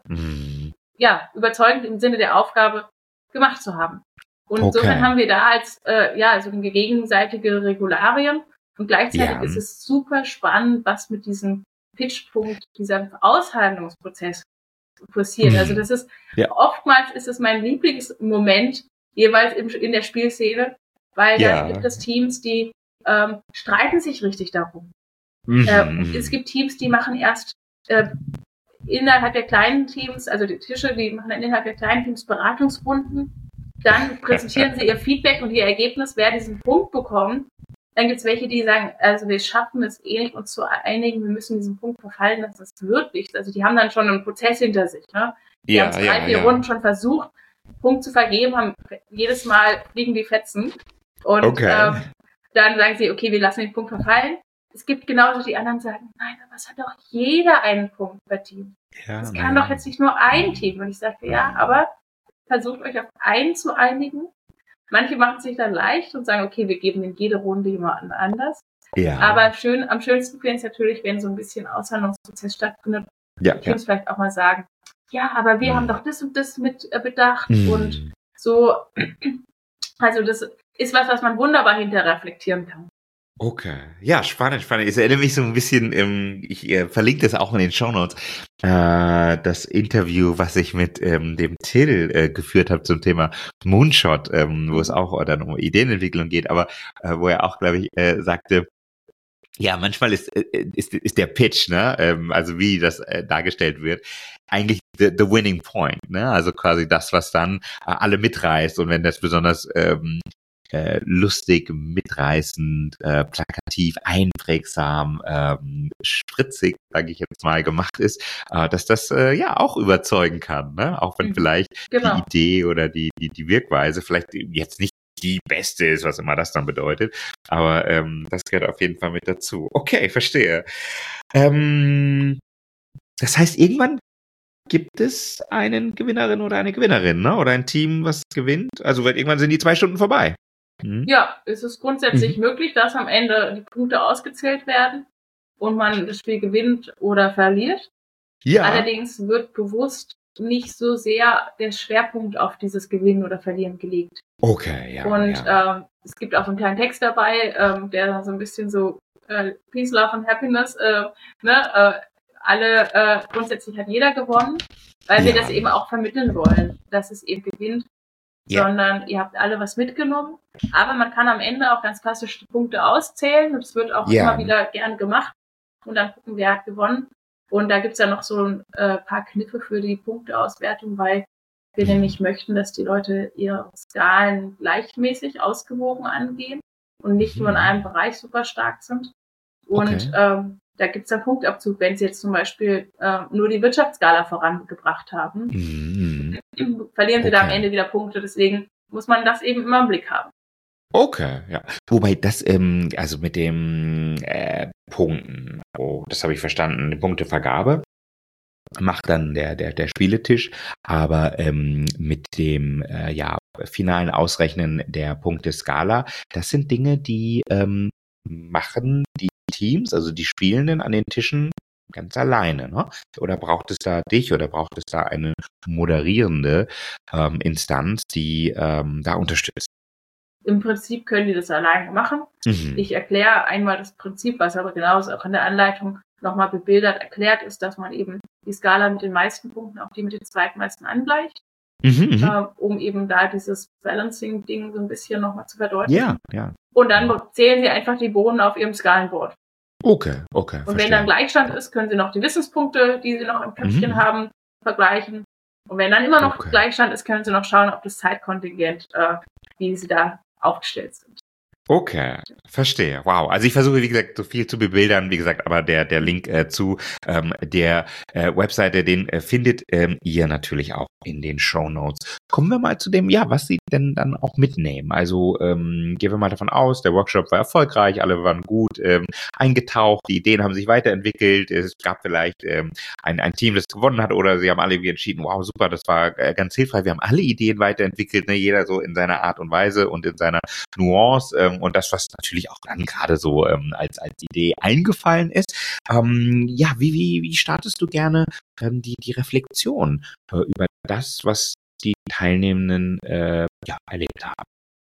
überzeugend im Sinne der Aufgabe gemacht zu haben. Und insofern haben wir da als so gegenseitige Regularien. Und gleichzeitig ist es super spannend, was mit diesem Pitchpunkt, dieser Aushandlungsprozess passiert. Also das ist, oftmals ist es mein Lieblingsmoment, jeweils in der Spielszene, weil da gibt es Teams, die streiten sich richtig darum. Es gibt Teams, die machen erst innerhalb der kleinen Teams, also die Tische, die machen dann innerhalb der kleinen Teams Beratungsrunden, dann präsentieren sie ihr Feedback und ihr Ergebnis, wer diesen Punkt bekommt. Dann gibt es welche, die sagen, also wir schaffen es eh nicht, uns zu einigen, wir müssen diesen Punkt verfallen, dass das wirklich, also die haben dann schon einen Prozess hinter sich, ne? Die haben 3-4 Runden schon versucht, einen Punkt zu vergeben, haben jedes Mal fliegen die Fetzen und dann sagen sie, okay, wir lassen den Punkt verfallen. Es gibt genauso die anderen, sagen, nein, aber es hat doch jeder einen Punkt verdient. Es kann doch jetzt nicht nur ein Team. Und ich sage, ja, aber versucht euch auf einen zu einigen. Manche machen es sich dann leicht und sagen, okay, wir geben in jede Runde jemanden anders. Ja. Aber am schönsten finde ich es natürlich, wenn so ein bisschen Aushandlungsprozess stattfindet. Ja, ich muss vielleicht auch mal sagen, ja, aber wir haben doch das und das mit bedacht und so. Also das ist was man wunderbar hinterher reflektieren kann. Okay. Ja, spannend. Es erinnert mich so ein bisschen, ich verlinke das auch in den Shownotes, das Interview, was ich mit dem Till geführt habe zum Thema Moonshot, wo es auch dann um Ideenentwicklung geht, aber wo er auch, glaube ich, sagte, ja, manchmal ist der Pitch, ne, also wie das dargestellt wird, eigentlich the winning point, ne, also quasi das, was dann alle mitreißt und wenn das besonders lustig, mitreißend, plakativ, einprägsam, spritzig, sage ich jetzt mal, gemacht ist, dass das auch überzeugen kann, ne? Auch wenn vielleicht die Idee oder die Wirkweise vielleicht jetzt nicht die beste ist, was immer das dann bedeutet, aber das gehört auf jeden Fall mit dazu. Okay, verstehe. Das heißt, irgendwann gibt es einen Gewinnerin oder eine Gewinnerin, ne? Oder ein Team, was gewinnt? Also irgendwann sind die 2 Stunden vorbei. Ja, es ist grundsätzlich möglich, dass am Ende die Punkte ausgezählt werden und man das Spiel gewinnt oder verliert. Ja. Allerdings wird bewusst nicht so sehr der Schwerpunkt auf dieses Gewinnen oder Verlieren gelegt. Okay, ja. Und es gibt auch so einen kleinen Text dabei, der so ein bisschen so Peace, Love and Happiness, grundsätzlich hat jeder gewonnen, weil wir das eben auch vermitteln wollen, dass es eben gewinnt. Sondern ihr habt alle was mitgenommen. Aber man kann am Ende auch ganz klassisch die Punkte auszählen und es wird auch immer wieder gern gemacht und dann gucken, wer hat gewonnen. Und da gibt's ja noch so ein paar Kniffe für die Punkteauswertung, weil wir nämlich möchten, dass die Leute ihre Skalen gleichmäßig ausgewogen angehen und nicht nur in einem Bereich super stark sind. Und da gibt's dann Punktabzug, wenn sie jetzt zum Beispiel nur die Wirtschaftsskala vorangebracht haben. Verlieren sie da am Ende wieder Punkte, deswegen muss man das eben immer im Blick haben. Okay, ja. Wobei das, also mit dem Punkten, das habe ich verstanden, die Punktevergabe macht dann der Spieletisch, aber mit dem finalen Ausrechnen der Punkteskala, das sind Dinge, die machen die Teams, also die Spielenden an den Tischen ganz alleine, ne? Oder braucht es da dich oder braucht es da eine moderierende Instanz, die da unterstützt? Im Prinzip können die das alleine machen. Ich erkläre einmal das Prinzip, was aber genauso auch in der Anleitung nochmal bebildert erklärt ist, dass man eben die Skala mit den meisten Punkten auf die mit den zweitmeisten angleicht, um eben da dieses Balancing-Ding so ein bisschen nochmal zu verdeutlichen. Ja. Und dann zählen sie einfach die Bohnen auf ihrem Skalenboard. Okay. Und verstehe. wenn dann Gleichstand ist, können sie noch die Wissenspunkte, die sie noch im Köpfchen haben, vergleichen. Und wenn dann immer noch Gleichstand ist, können sie noch schauen, ob das Zeitkontingent, wie sie da aufgestellt sind. Okay, verstehe. Wow. Also ich versuche, wie gesagt, so viel zu bebildern. Wie gesagt, aber der Link zu der Webseite, den findet ihr natürlich auch in den Shownotes. Kommen wir mal zu dem, was Sie denn dann auch mitnehmen. Also gehen wir mal davon aus, der Workshop war erfolgreich, alle waren gut eingetaucht, die Ideen haben sich weiterentwickelt, es gab vielleicht ein Team, das gewonnen hat, oder Sie haben alle entschieden, wow, super, das war ganz hilfreich, wir haben alle Ideen weiterentwickelt, ne? Jeder so in seiner Art und Weise und in seiner Nuance und das, was natürlich auch dann gerade so als Idee eingefallen ist. Wie startest du gerne die Reflexion über das, was die Teilnehmenden erlebt haben?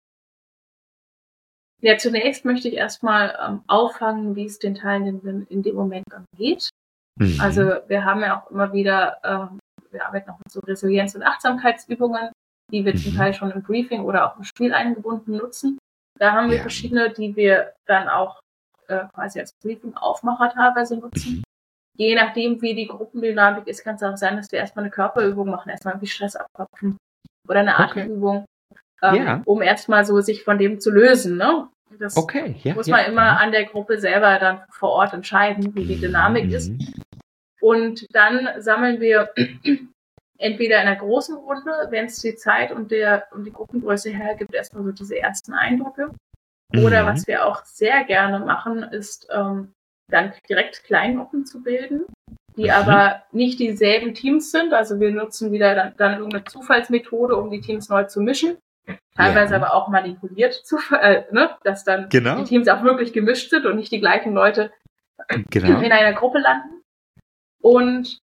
Ja, zunächst möchte ich erstmal auffangen, wie es den Teilnehmenden in dem Moment dann geht. Also wir haben ja auch immer wieder, wir arbeiten auch mit so Resilienz- und Achtsamkeitsübungen, die wir zum Teil schon im Briefing oder auch im Spiel eingebunden nutzen. Da haben wir verschiedene, die wir dann auch quasi als Briefing-Aufmacher teilweise nutzen. Je nachdem, wie die Gruppendynamik ist, kann es auch sein, dass wir erstmal eine Körperübung machen, erstmal irgendwie Stress abklopfen oder eine Atemübung, um erstmal so sich von dem zu lösen. Ne? Das muss man immer an der Gruppe selber dann vor Ort entscheiden, wie die Dynamik ist. Und dann sammeln wir entweder in einer großen Runde, wenn es die Zeit und die Gruppengröße hergibt, erstmal so diese ersten Eindrücke. Oder was wir auch sehr gerne machen, ist dann direkt Kleingruppen zu bilden, die aber nicht dieselben Teams sind. Also wir nutzen wieder dann irgendeine Zufallsmethode, um die Teams neu zu mischen. Teilweise aber auch manipuliert, dass dann die Teams auch wirklich gemischt sind und nicht die gleichen Leute in einer Gruppe landen. Und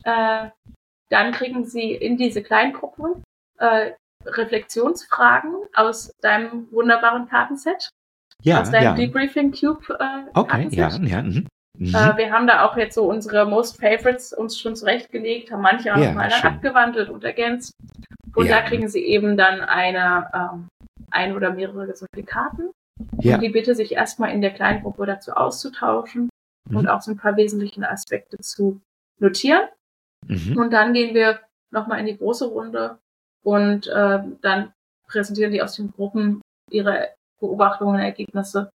dann kriegen sie in diese Kleingruppen Reflexionsfragen aus deinem wunderbaren Kartenset. Aus deinem Debriefing Cube Kartenset. Wir haben da auch jetzt so unsere Most Favorites uns schon zurechtgelegt, haben manche auch nochmal dann abgewandelt und ergänzt. Und da kriegen sie eben dann ein oder mehrere solche Karten. Und die bitte, sich erstmal in der Kleingruppe dazu auszutauschen und auch so ein paar wesentliche Aspekte zu notieren. Und dann gehen wir nochmal in die große Runde und dann präsentieren die aus den Gruppen ihre Beobachtungen, Ergebnisse.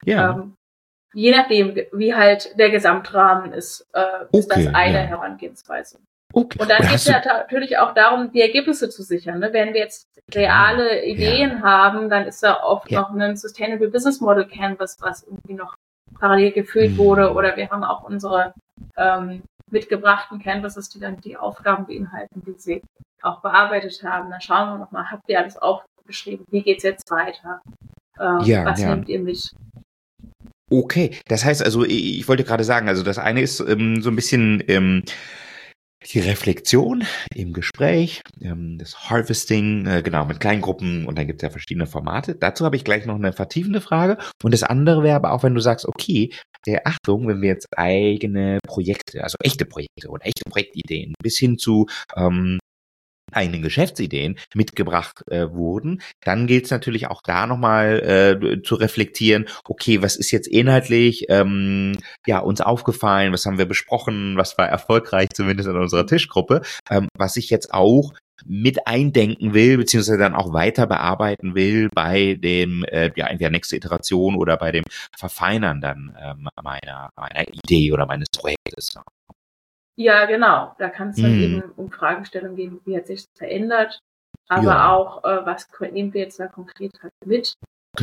Je nachdem, wie halt der Gesamtrahmen ist, ist das eine Herangehensweise. Und dann geht es ja natürlich auch darum, die Ergebnisse zu sichern. Ne? Wenn wir jetzt reale Ideen haben, dann ist da oft noch ein Sustainable Business Model Canvas, was irgendwie noch parallel gefüllt wurde. Oder wir haben auch unsere mitgebrachten Canvases, die dann die Aufgaben beinhalten, die sie auch bearbeitet haben. Dann schauen wir nochmal, habt ihr alles aufgeschrieben? Wie geht's jetzt weiter? Was nehmt ihr mit? Okay, das heißt also, ich wollte gerade sagen, also das eine ist so ein bisschen die Reflexion im Gespräch, das Harvesting, mit Kleingruppen und dann gibt es ja verschiedene Formate. Dazu habe ich gleich noch eine vertiefende Frage. Und das andere wäre aber auch, wenn du sagst, okay, Achtung, wenn wir jetzt eigene Projekte, also echte Projekte oder echte Projektideen bis hin zu eigenen Geschäftsideen mitgebracht wurden, dann gilt es natürlich auch da nochmal zu reflektieren, okay, was ist jetzt inhaltlich uns aufgefallen, was haben wir besprochen, was war erfolgreich, zumindest in unserer Tischgruppe, was ich jetzt auch mit eindenken will, beziehungsweise dann auch weiter bearbeiten will bei dem, entweder nächste Iteration oder bei dem Verfeinern dann meiner Idee oder meines Projektes. Ja, genau. Da kann es dann eben um Fragestellungen gehen, wie hat sich das verändert, aber auch, was nehmen wir jetzt da konkret halt mit.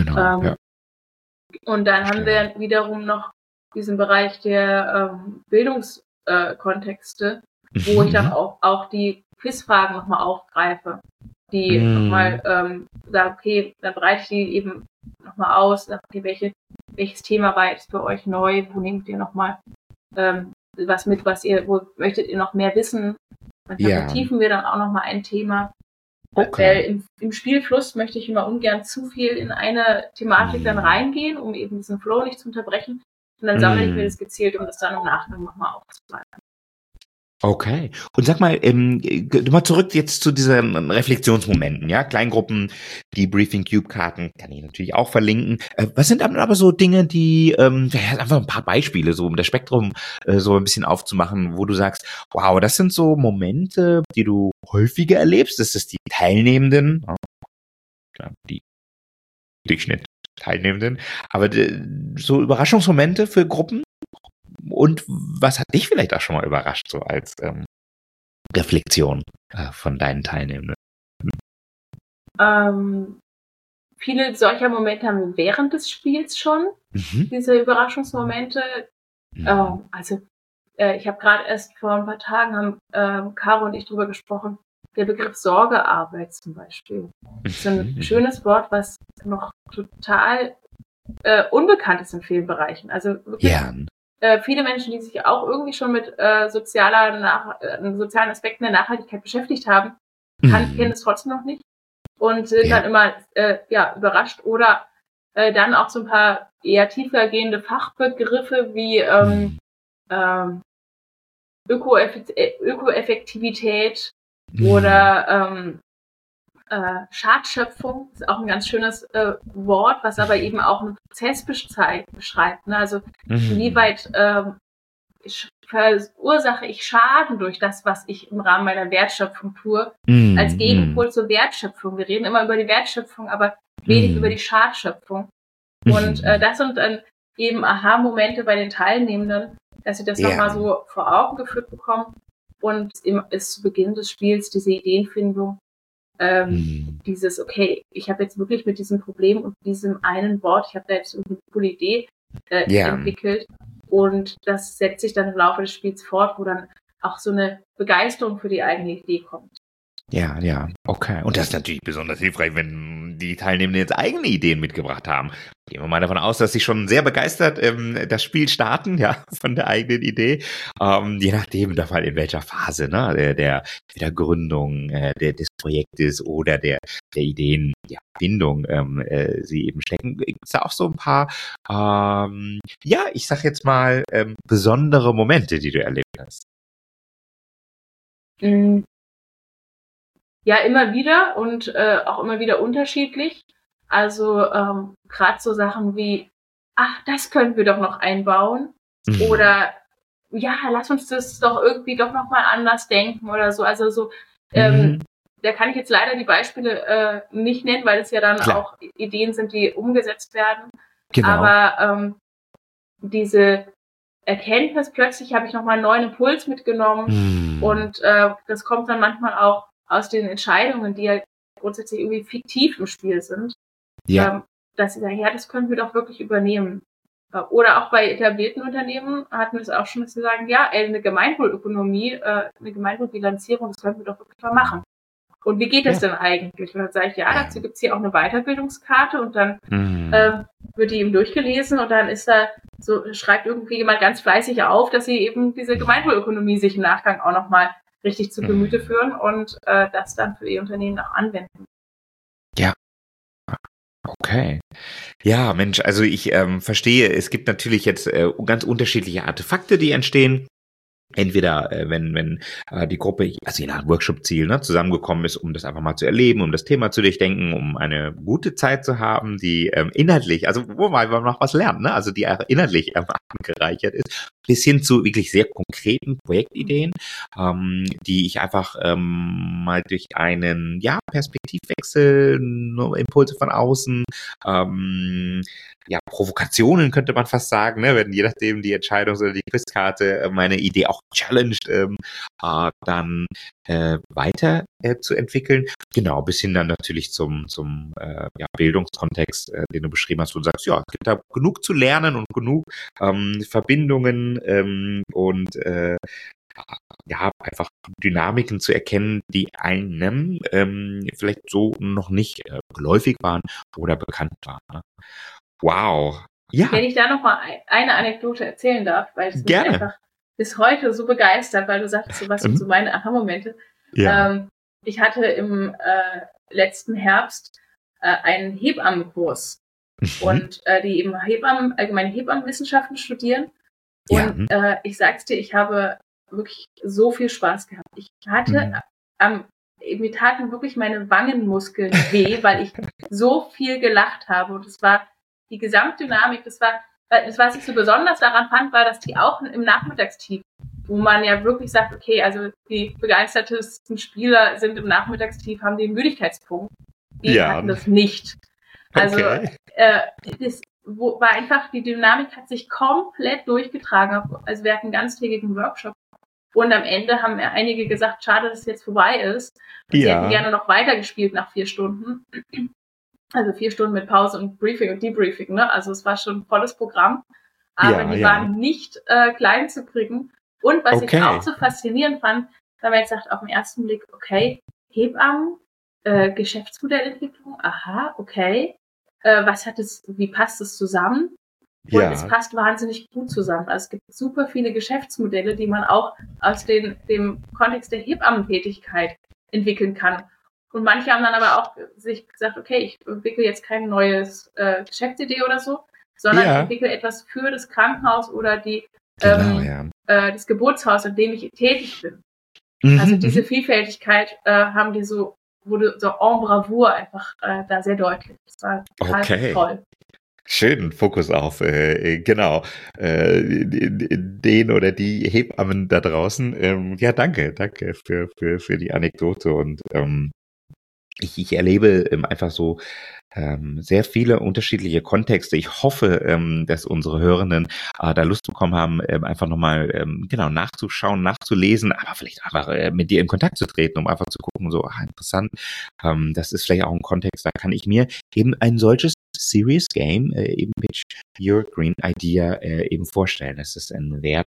Und dann haben wir wiederum noch diesen Bereich der Bildungskontexte, wo ich dann auch die Quizfragen nochmal aufgreife, die nochmal sagen, okay, dann breite ich die eben nochmal aus, sage, okay, welches Thema war jetzt für euch neu, wo nehmt ihr nochmal wo möchtet ihr noch mehr wissen? Manchmal vertiefen wir dann auch nochmal ein Thema. Okay. Im Spielfluss möchte ich immer ungern zu viel in eine Thematik dann reingehen, um eben diesen Flow nicht zu unterbrechen. Und dann sammle ich mir das gezielt, um das dann im Nachgang nochmal aufzuhalten. Okay. Und sag mal, mal zurück jetzt zu diesen Reflexionsmomenten, ja? Kleingruppen, die Briefing Cube Karten kann ich natürlich auch verlinken. Was sind aber so Dinge, die, einfach ein paar Beispiele, so um das Spektrum so ein bisschen aufzumachen, wo du sagst, wow, das sind so Momente, die du häufiger erlebst. Das ist die Teilnehmenden, die Durchschnitt Teilnehmenden, aber so Überraschungsmomente für Gruppen. Und was hat dich vielleicht auch schon mal überrascht, so als Reflexion von deinen Teilnehmenden? Viele solcher Momente haben wir während des Spiels schon, diese Überraschungsmomente. Ich habe gerade erst vor ein paar Tagen, haben Caro und ich drüber gesprochen, der Begriff Sorgearbeit zum Beispiel. Das ist ein schönes Wort, was noch total unbekannt ist in vielen Bereichen. Also wirklich viele Menschen, die sich auch irgendwie schon mit sozialen Aspekten der Nachhaltigkeit beschäftigt haben, kennen es trotzdem noch nicht und sind dann immer überrascht oder dann auch so ein paar eher tiefergehende Fachbegriffe wie Ökoeffektivität oder Schadschöpfung ist auch ein ganz schönes Wort, was aber eben auch einen Prozess beschreibt. Ne? Also inwieweit verursache ich Schaden durch das, was ich im Rahmen meiner Wertschöpfung tue, als Gegenpol zur Wertschöpfung. Wir reden immer über die Wertschöpfung, aber wenig über die Schadschöpfung. Und das sind dann eben Aha-Momente bei den Teilnehmenden, dass sie das nochmal so vor Augen geführt bekommen und ist zu Beginn des Spiels diese Ideenfindung, dieses, okay, ich habe jetzt wirklich mit diesem Problem und diesem einen Wort, ich habe da jetzt eine coole Idee entwickelt und das setzt sich dann im Laufe des Spiels fort, wo dann auch so eine Begeisterung für die eigene Idee kommt. Ja, okay. Und das ist natürlich besonders hilfreich, wenn die Teilnehmenden jetzt eigene Ideen mitgebracht haben. Gehen wir mal davon aus, dass sie schon sehr begeistert das Spiel starten, ja, von der eigenen Idee. Je nachdem, in welcher Phase, ne, der Gründung des Projektes oder der Ideenfindung sie eben stecken. Gibt es da auch so ein paar, ich sag jetzt mal, besondere Momente, die du erlebt hast? Ja, immer wieder und auch immer wieder unterschiedlich. Also gerade so Sachen wie, das können wir doch noch einbauen. Oder lass uns das doch irgendwie doch noch mal anders denken oder so. Also so, da kann ich jetzt leider die Beispiele nicht nennen, weil es ja dann auch Ideen sind, die umgesetzt werden. Genau. Aber diese Erkenntnis, plötzlich habe ich noch mal einen neuen Impuls mitgenommen und das kommt dann manchmal auch aus den Entscheidungen, die ja grundsätzlich irgendwie fiktiv im Spiel sind, dass sie sagen, das können wir doch wirklich übernehmen. Oder auch bei etablierten Unternehmen hatten wir es auch schon, dass sie sagen, eine Gemeinwohlökonomie, eine Gemeinwohlbilanzierung, das können wir doch wirklich mal machen. Und wie geht das denn eigentlich? Und dann sage ich, dazu gibt's hier auch eine Weiterbildungskarte und dann wird die eben durchgelesen und dann ist da so, schreibt irgendwie jemand ganz fleißig auf, dass sie eben diese Gemeinwohlökonomie sich im Nachgang auch nochmal richtig zu Gemüte führen und das dann für ihr Unternehmen auch anwenden. Ja. Okay. Ja, Mensch, also ich verstehe, es gibt natürlich jetzt ganz unterschiedliche Artefakte, die entstehen. Entweder, wenn die Gruppe, also je nach Workshop-Ziel, ne, zusammengekommen ist, um das einfach mal zu erleben, um das Thema zu durchdenken, um eine gute Zeit zu haben, die inhaltlich, also wo man noch was lernt, ne, also die auch inhaltlich angereichert ist, bis hin zu wirklich sehr konkreten Projektideen, die ich einfach mal durch einen Perspektivwechsel, Impulse von außen, Provokationen könnte man fast sagen, ne, wenn je nachdem die Entscheidung oder die Quizkarte meine Idee auch challenged, dann weiter zu entwickeln. Genau, bis hin dann natürlich zum Bildungskontext, den du beschrieben hast, wo du sagst, es gibt da genug zu lernen und genug Verbindungen und einfach Dynamiken zu erkennen, die einem vielleicht so noch nicht geläufig waren oder bekannt waren. Ne? Wow. Ja. Wenn ich da noch mal eine Anekdote erzählen darf, weil es mich einfach bis heute so begeistert, weil du sagst, so was sind so meine Aha-Momente. Ja. Ich hatte im letzten Herbst einen Hebammenkurs und die eben allgemeine Hebammenwissenschaften studieren. Und ich sag's dir, ich habe wirklich so viel Spaß gehabt. Ich hatte mir taten wirklich meine Wangenmuskeln weh, weil ich so viel gelacht habe. Und es war die Gesamtdynamik, was ich so besonders daran fand, war, dass die auch im Nachmittagstief, wo man ja wirklich sagt, okay, also die begeistertesten Spieler sind im Nachmittagstief, haben den Müdigkeitspunkt. Die hatten das nicht. Also das war einfach, die Dynamik hat sich komplett durchgetragen. Also wir hatten einen ganztägigen Workshop. Und am Ende haben einige gesagt, schade, dass es jetzt vorbei ist. Sie hätten gerne noch weitergespielt nach 4 Stunden. Also 4 Stunden mit Pause und Briefing und Debriefing, ne? Also es war schon ein volles Programm. Aber die waren nicht klein zu kriegen. Und was ich auch so faszinierend fand, weil man jetzt sagt auf den ersten Blick, okay, Hebammen, Geschäftsmodellentwicklung, aha, okay. Wie passt es zusammen? Und es passt wahnsinnig gut zusammen. Also es gibt super viele Geschäftsmodelle, die man auch aus dem Kontext der Hebammentätigkeit entwickeln kann. Und manche haben dann aber auch sich gesagt, okay, ich entwickle jetzt kein neues Geschäftsidee oder so, sondern ich entwickle etwas für das Krankenhaus oder das Geburtshaus, in dem ich tätig bin. Also diese Vielfältigkeit haben die wurde so en Bravour einfach da sehr deutlich. Das war total toll. Schön, Fokus auf, den oder die Hebammen da draußen. Danke für die Anekdote und ich erlebe einfach so sehr viele unterschiedliche Kontexte. Ich hoffe, dass unsere Hörenden da Lust bekommen haben, einfach nochmal nachzuschauen, nachzulesen, aber vielleicht einfach mit dir in Kontakt zu treten, um einfach zu gucken, so interessant, das ist vielleicht auch ein Kontext, da kann ich mir eben ein solches Serious Game, eben Pitch Your Green Idea eben vorstellen. Das ist ein Wert,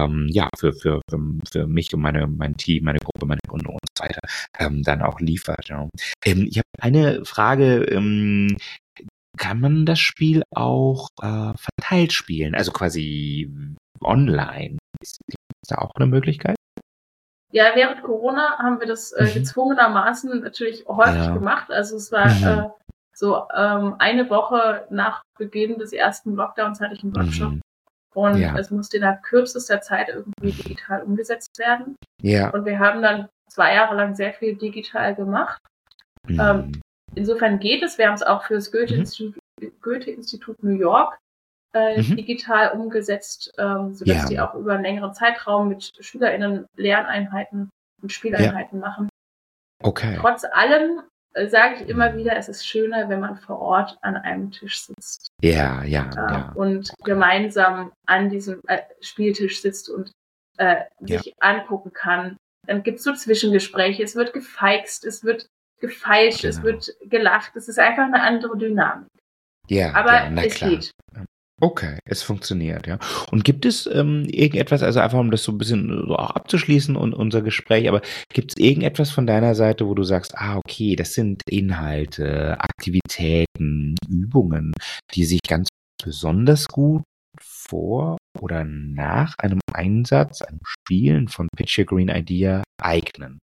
für mich und mein Team, meine Gruppe, meine Kunden und so weiter, dann auch liefert. Ja. Ich habe eine Frage, kann man das Spiel auch verteilt spielen, also quasi online? Ist da auch eine Möglichkeit? Ja, während Corona haben wir das gezwungenermaßen natürlich häufig gemacht. Also es war eine Woche nach Beginn des ersten Lockdowns hatte ich einen Workshop und es musste innerhalb kürzester Zeit irgendwie digital umgesetzt werden. Ja. Und wir haben dann 2 Jahre lang sehr viel digital gemacht. Insofern geht es. Wir haben es auch für das Goethe-Institut New York digital umgesetzt, sodass die auch über einen längeren Zeitraum mit SchülerInnen Lerneinheiten und Spieleinheiten machen. Okay. Trotz allem sage ich immer wieder, es ist schöner, wenn man vor Ort an einem Tisch sitzt. Und gemeinsam an diesem Spieltisch sitzt und sich angucken kann. Dann gibt es so Zwischengespräche, es wird gefeixt, es wird gefeilscht, es wird gelacht. Es ist einfach eine andere Dynamik. Aber es geht. Okay, es funktioniert, ja. Und gibt es irgendetwas, also einfach um das so ein bisschen so auch abzuschließen und unser Gespräch, aber gibt es irgendetwas von deiner Seite, wo du sagst, okay, das sind Inhalte, Aktivitäten, Übungen, die sich ganz besonders gut vor oder nach einem Einsatz, einem Spielen von Pitch Your Green Idea eignen?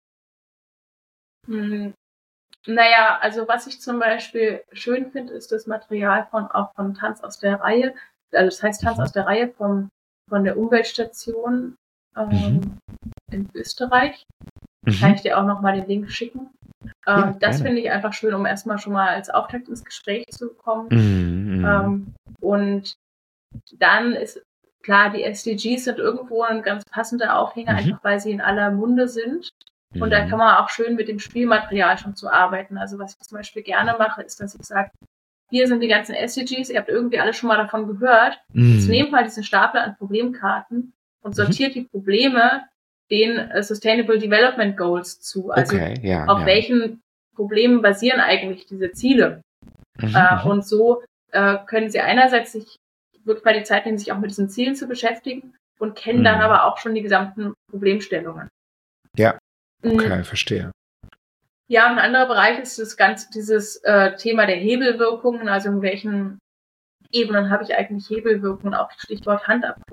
Naja, also was ich zum Beispiel schön finde, ist das Material von Tanz aus der Reihe. Also das heißt Tanz aus der Reihe von der Umweltstation in Österreich. Kann ich dir auch nochmal den Link schicken. Das finde ich einfach schön, um erstmal schon mal als Auftakt ins Gespräch zu kommen. Und dann ist klar, die SDGs sind irgendwo ein ganz passender Aufhänger, einfach weil sie in aller Munde sind. Und da kann man auch schön mit dem Spielmaterial schon zu arbeiten. Also was ich zum Beispiel gerne mache, ist, dass ich sage, hier sind die ganzen SDGs, ihr habt irgendwie alle schon mal davon gehört. Jetzt nehmt mal diesen Stapel an Problemkarten und sortiert die Probleme den Sustainable Development Goals zu. Also auf welchen Problemen basieren eigentlich diese Ziele? Und so können sie einerseits sich wirklich mal die Zeit nehmen, sich auch mit diesen Zielen zu beschäftigen und kennen dann aber auch schon die gesamten Problemstellungen. Ja. Okay, verstehe. Ja, ein anderer Bereich ist dieses Thema der Hebelwirkungen, also in welchen Ebenen habe ich eigentlich Hebelwirkungen, auch Stichwort Handabdruck.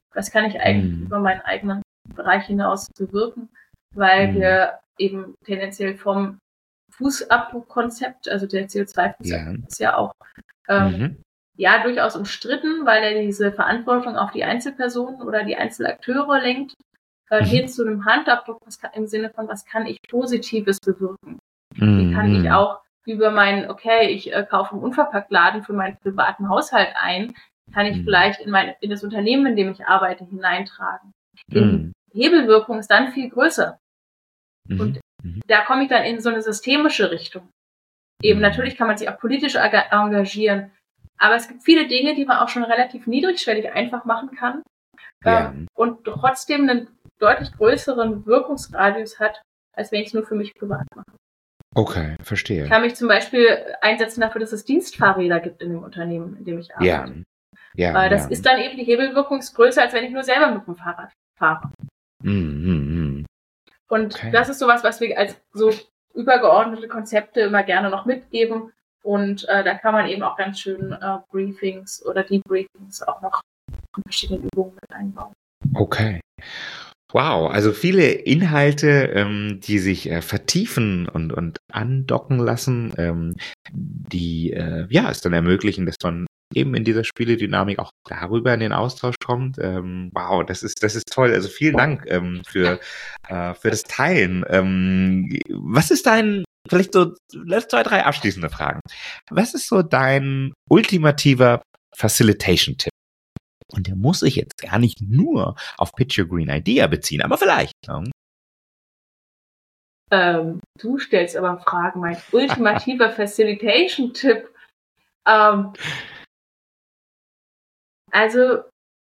was kann ich eigentlich über meinen eigenen Bereich hinaus bewirken, weil wir eben tendenziell vom Fußabdruckkonzept, also der CO2-Fußabdruck ist ja auch durchaus umstritten, weil er diese Verantwortung auf die Einzelpersonen oder die Einzelakteure lenkt, hin zu einem Handabdruck im Sinne von, was kann ich Positives bewirken? Wie kann ich auch über ich kaufe im Unverpacktladen für meinen privaten Haushalt ein, kann ich vielleicht in das Unternehmen, in dem ich arbeite, hineintragen. Die Hebelwirkung ist dann viel größer. Und da komme ich dann in so eine systemische Richtung. Eben natürlich kann man sich auch politisch engagieren, aber es gibt viele Dinge, die man auch schon relativ niedrigschwellig einfach machen kann und trotzdem einen deutlich größeren Wirkungsradius hat, als wenn ich es nur für mich privat mache. Okay, verstehe. Ich kann mich zum Beispiel einsetzen dafür, dass es Dienstfahrräder gibt in dem Unternehmen, in dem ich arbeite. Das ist dann eben die Hebelwirkung ist größer, als wenn ich nur selber mit dem Fahrrad fahre. Und das ist sowas, was wir als so übergeordnete Konzepte immer gerne noch mitgeben. Und da kann man eben auch ganz schön Briefings oder Debriefings auch noch in verschiedenen Übungen mit einbauen. Okay. Wow, also viele Inhalte, die sich vertiefen und andocken lassen, die es dann ermöglichen, dass man eben in dieser Spieledynamik auch darüber in den Austausch kommt. Wow, das ist toll. Also vielen Dank für das Teilen. Was ist vielleicht so 2, 3 abschließende Fragen. Was ist so dein ultimativer Facilitation-Tipp? Und der muss sich jetzt gar nicht nur auf Pitch Your Green Idea beziehen, aber vielleicht. Du stellst aber Fragen. Mein ultimativer Facilitation-Tipp. Also,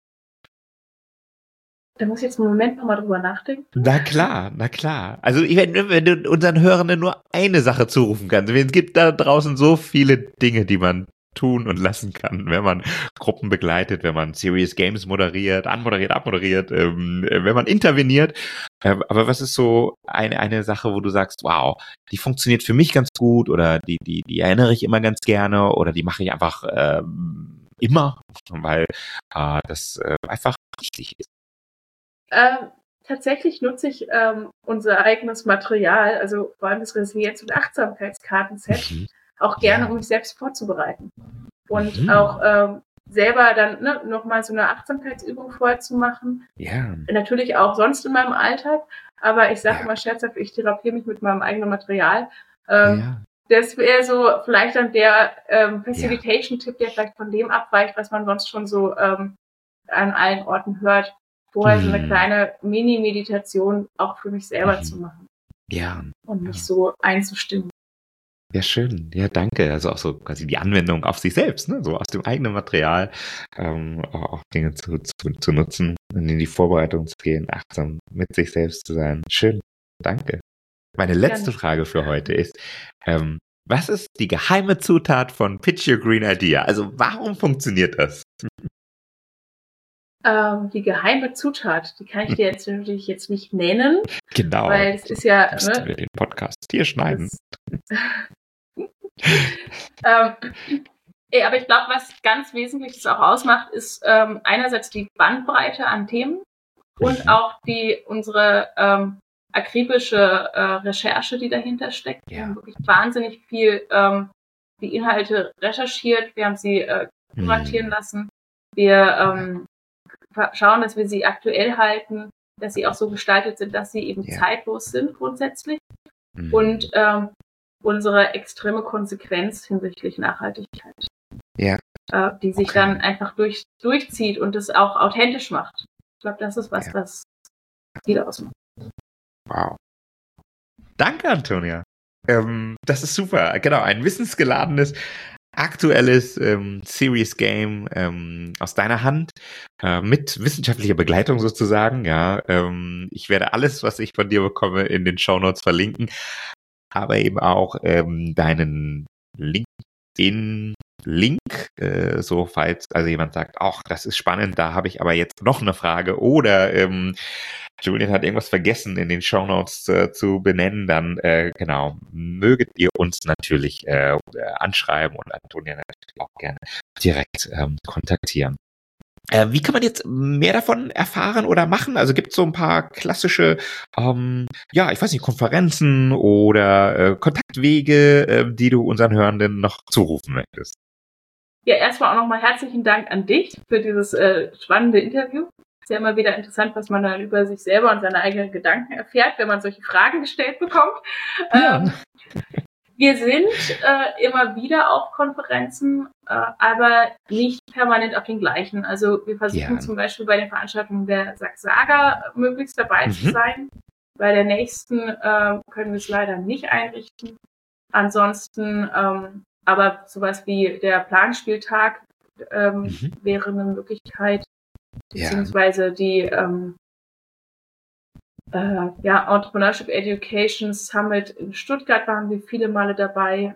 da muss ich jetzt einen Moment nochmal drüber nachdenken. Na klar. Also, wenn du unseren Hörenden nur eine Sache zurufen kannst. Es gibt da draußen so viele Dinge, die man tun und lassen kann, wenn man Gruppen begleitet, wenn man Serious Games moderiert, anmoderiert, abmoderiert, wenn man interveniert. Aber was ist so eine Sache, wo du sagst, wow, die funktioniert für mich ganz gut oder die erinnere ich immer ganz gerne oder die mache ich einfach immer, weil das einfach wichtig ist? Tatsächlich nutze ich unser eigenes Material, also vor allem das Resilienz- und Achtsamkeitskartenset, auch gerne, um mich selbst vorzubereiten. Und auch selber dann nochmal so eine Achtsamkeitsübung vorher zu machen. Ja. Natürlich auch sonst in meinem Alltag, aber ich sage immer scherzhaft, ich therapiere mich mit meinem eigenen Material. Das wäre so vielleicht dann der Facilitation-Tipp, der vielleicht von dem abweicht, was man sonst schon so an allen Orten hört. Vorher so eine kleine Mini-Meditation auch für mich selber zu machen. Ja. Und mich so einzustimmen. Ja, schön. Ja, danke. Also auch so quasi die Anwendung auf sich selbst, ne? So aus dem eigenen Material auch Dinge zu nutzen und in die Vorbereitung zu gehen, achtsam mit sich selbst zu sein. Schön. Danke. Meine letzte Frage für heute ist, was ist die geheime Zutat von Pitch Your Green Idea? Also warum funktioniert das? Die geheime Zutat, die kann ich dir jetzt natürlich nicht nennen. Genau. Weil es ist ja... wir den Podcast hier schneiden. Aber ich glaube, was ganz Wesentliches auch ausmacht, ist einerseits die Bandbreite an Themen und auch unsere akribische Recherche, die dahinter steckt. Wir haben wirklich wahnsinnig viel die Inhalte recherchiert, wir haben sie kuratieren lassen. Wir schauen, dass wir sie aktuell halten, dass sie auch so gestaltet sind, dass sie eben zeitlos sind grundsätzlich. Und unsere extreme Konsequenz hinsichtlich Nachhaltigkeit, die sich dann einfach durchzieht und es auch authentisch macht. Ich glaube, das ist was viel ausmacht. Wow. Danke, Antonia. Das ist super. Genau, ein wissensgeladenes, aktuelles Serious Game aus deiner Hand mit wissenschaftlicher Begleitung sozusagen. Ja, ich werde alles, was ich von dir bekomme, in den Shownotes verlinken. Aber eben auch deinen LinkedIn-Link, so falls also jemand sagt, ach, das ist spannend, da habe ich aber jetzt noch eine Frage oder Julian hat irgendwas vergessen in den Shownotes zu benennen, dann genau, möget ihr uns natürlich anschreiben und Antonia natürlich auch gerne direkt kontaktieren. Wie kann man jetzt mehr davon erfahren oder machen? Also gibt es so ein paar klassische, ich weiß nicht, Konferenzen oder Kontaktwege, die du unseren Hörenden noch zurufen möchtest? Ja, erstmal auch nochmal herzlichen Dank an dich für dieses spannende Interview. Ist ja immer wieder interessant, was man dann über sich selber und seine eigenen Gedanken erfährt, wenn man solche Fragen gestellt bekommt. Ja. Wir sind immer wieder auf Konferenzen, aber nicht permanent auf den gleichen. Also wir versuchen zum Beispiel bei den Veranstaltungen der Saga möglichst dabei zu sein. Bei der nächsten können wir es leider nicht einrichten. Ansonsten, aber sowas wie der Planspieltag wäre eine Möglichkeit, beziehungsweise die Entrepreneurship Education Summit in Stuttgart waren wir viele Male dabei.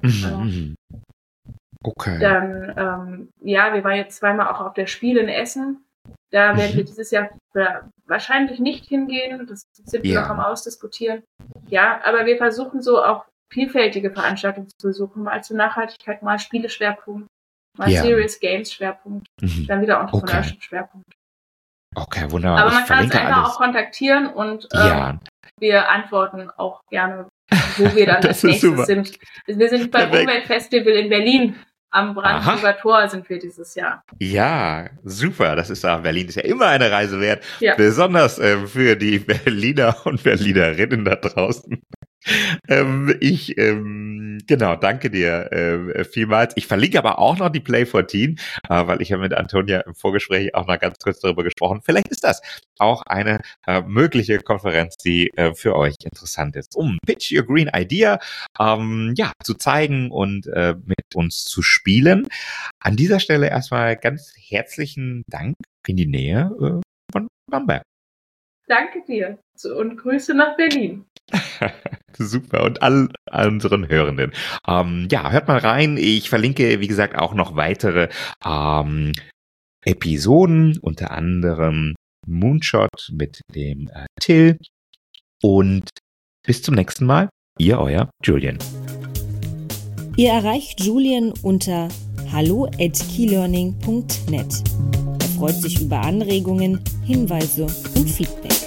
Okay. Dann, wir waren jetzt zweimal auch auf der Spiel in Essen. Da werden wir dieses Jahr wahrscheinlich nicht hingehen. Das sind wir noch am Ausdiskutieren. Ja, aber wir versuchen so auch vielfältige Veranstaltungen zu besuchen. Mal zur Nachhaltigkeit, mal Spieleschwerpunkt, mal Serious Games Schwerpunkt, dann wieder Entrepreneurship Schwerpunkt. Okay, wunderbar. Aber man kann uns einfach auch kontaktieren und wir antworten auch gerne, wo wir dann als nächstes sind. Wir sind beim Umweltfestival in Berlin. Am Brandenburger Tor sind wir dieses Jahr. Ja, super. Berlin ist ja immer eine Reise wert. Ja. Besonders für die Berliner und Berlinerinnen da draußen. Danke dir vielmals. Ich verlinke aber auch noch die Play 14, weil ich habe mit Antonia im Vorgespräch auch noch ganz kurz darüber gesprochen. Vielleicht ist das auch eine mögliche Konferenz, die für euch interessant ist, um Pitch Your Green Idea zu zeigen und mit uns zu spielen. An dieser Stelle erstmal ganz herzlichen Dank in die Nähe von Bamberg. Danke dir und Grüße nach Berlin. Super. Und all unseren Hörenden. Hört mal rein. Ich verlinke, wie gesagt, auch noch weitere Episoden, unter anderem Moonshot mit dem Till. Und bis zum nächsten Mal. Ihr, euer Julian. Ihr erreicht Julian unter hallo@keylearning.net. Er freut sich über Anregungen, Hinweise und Feedback.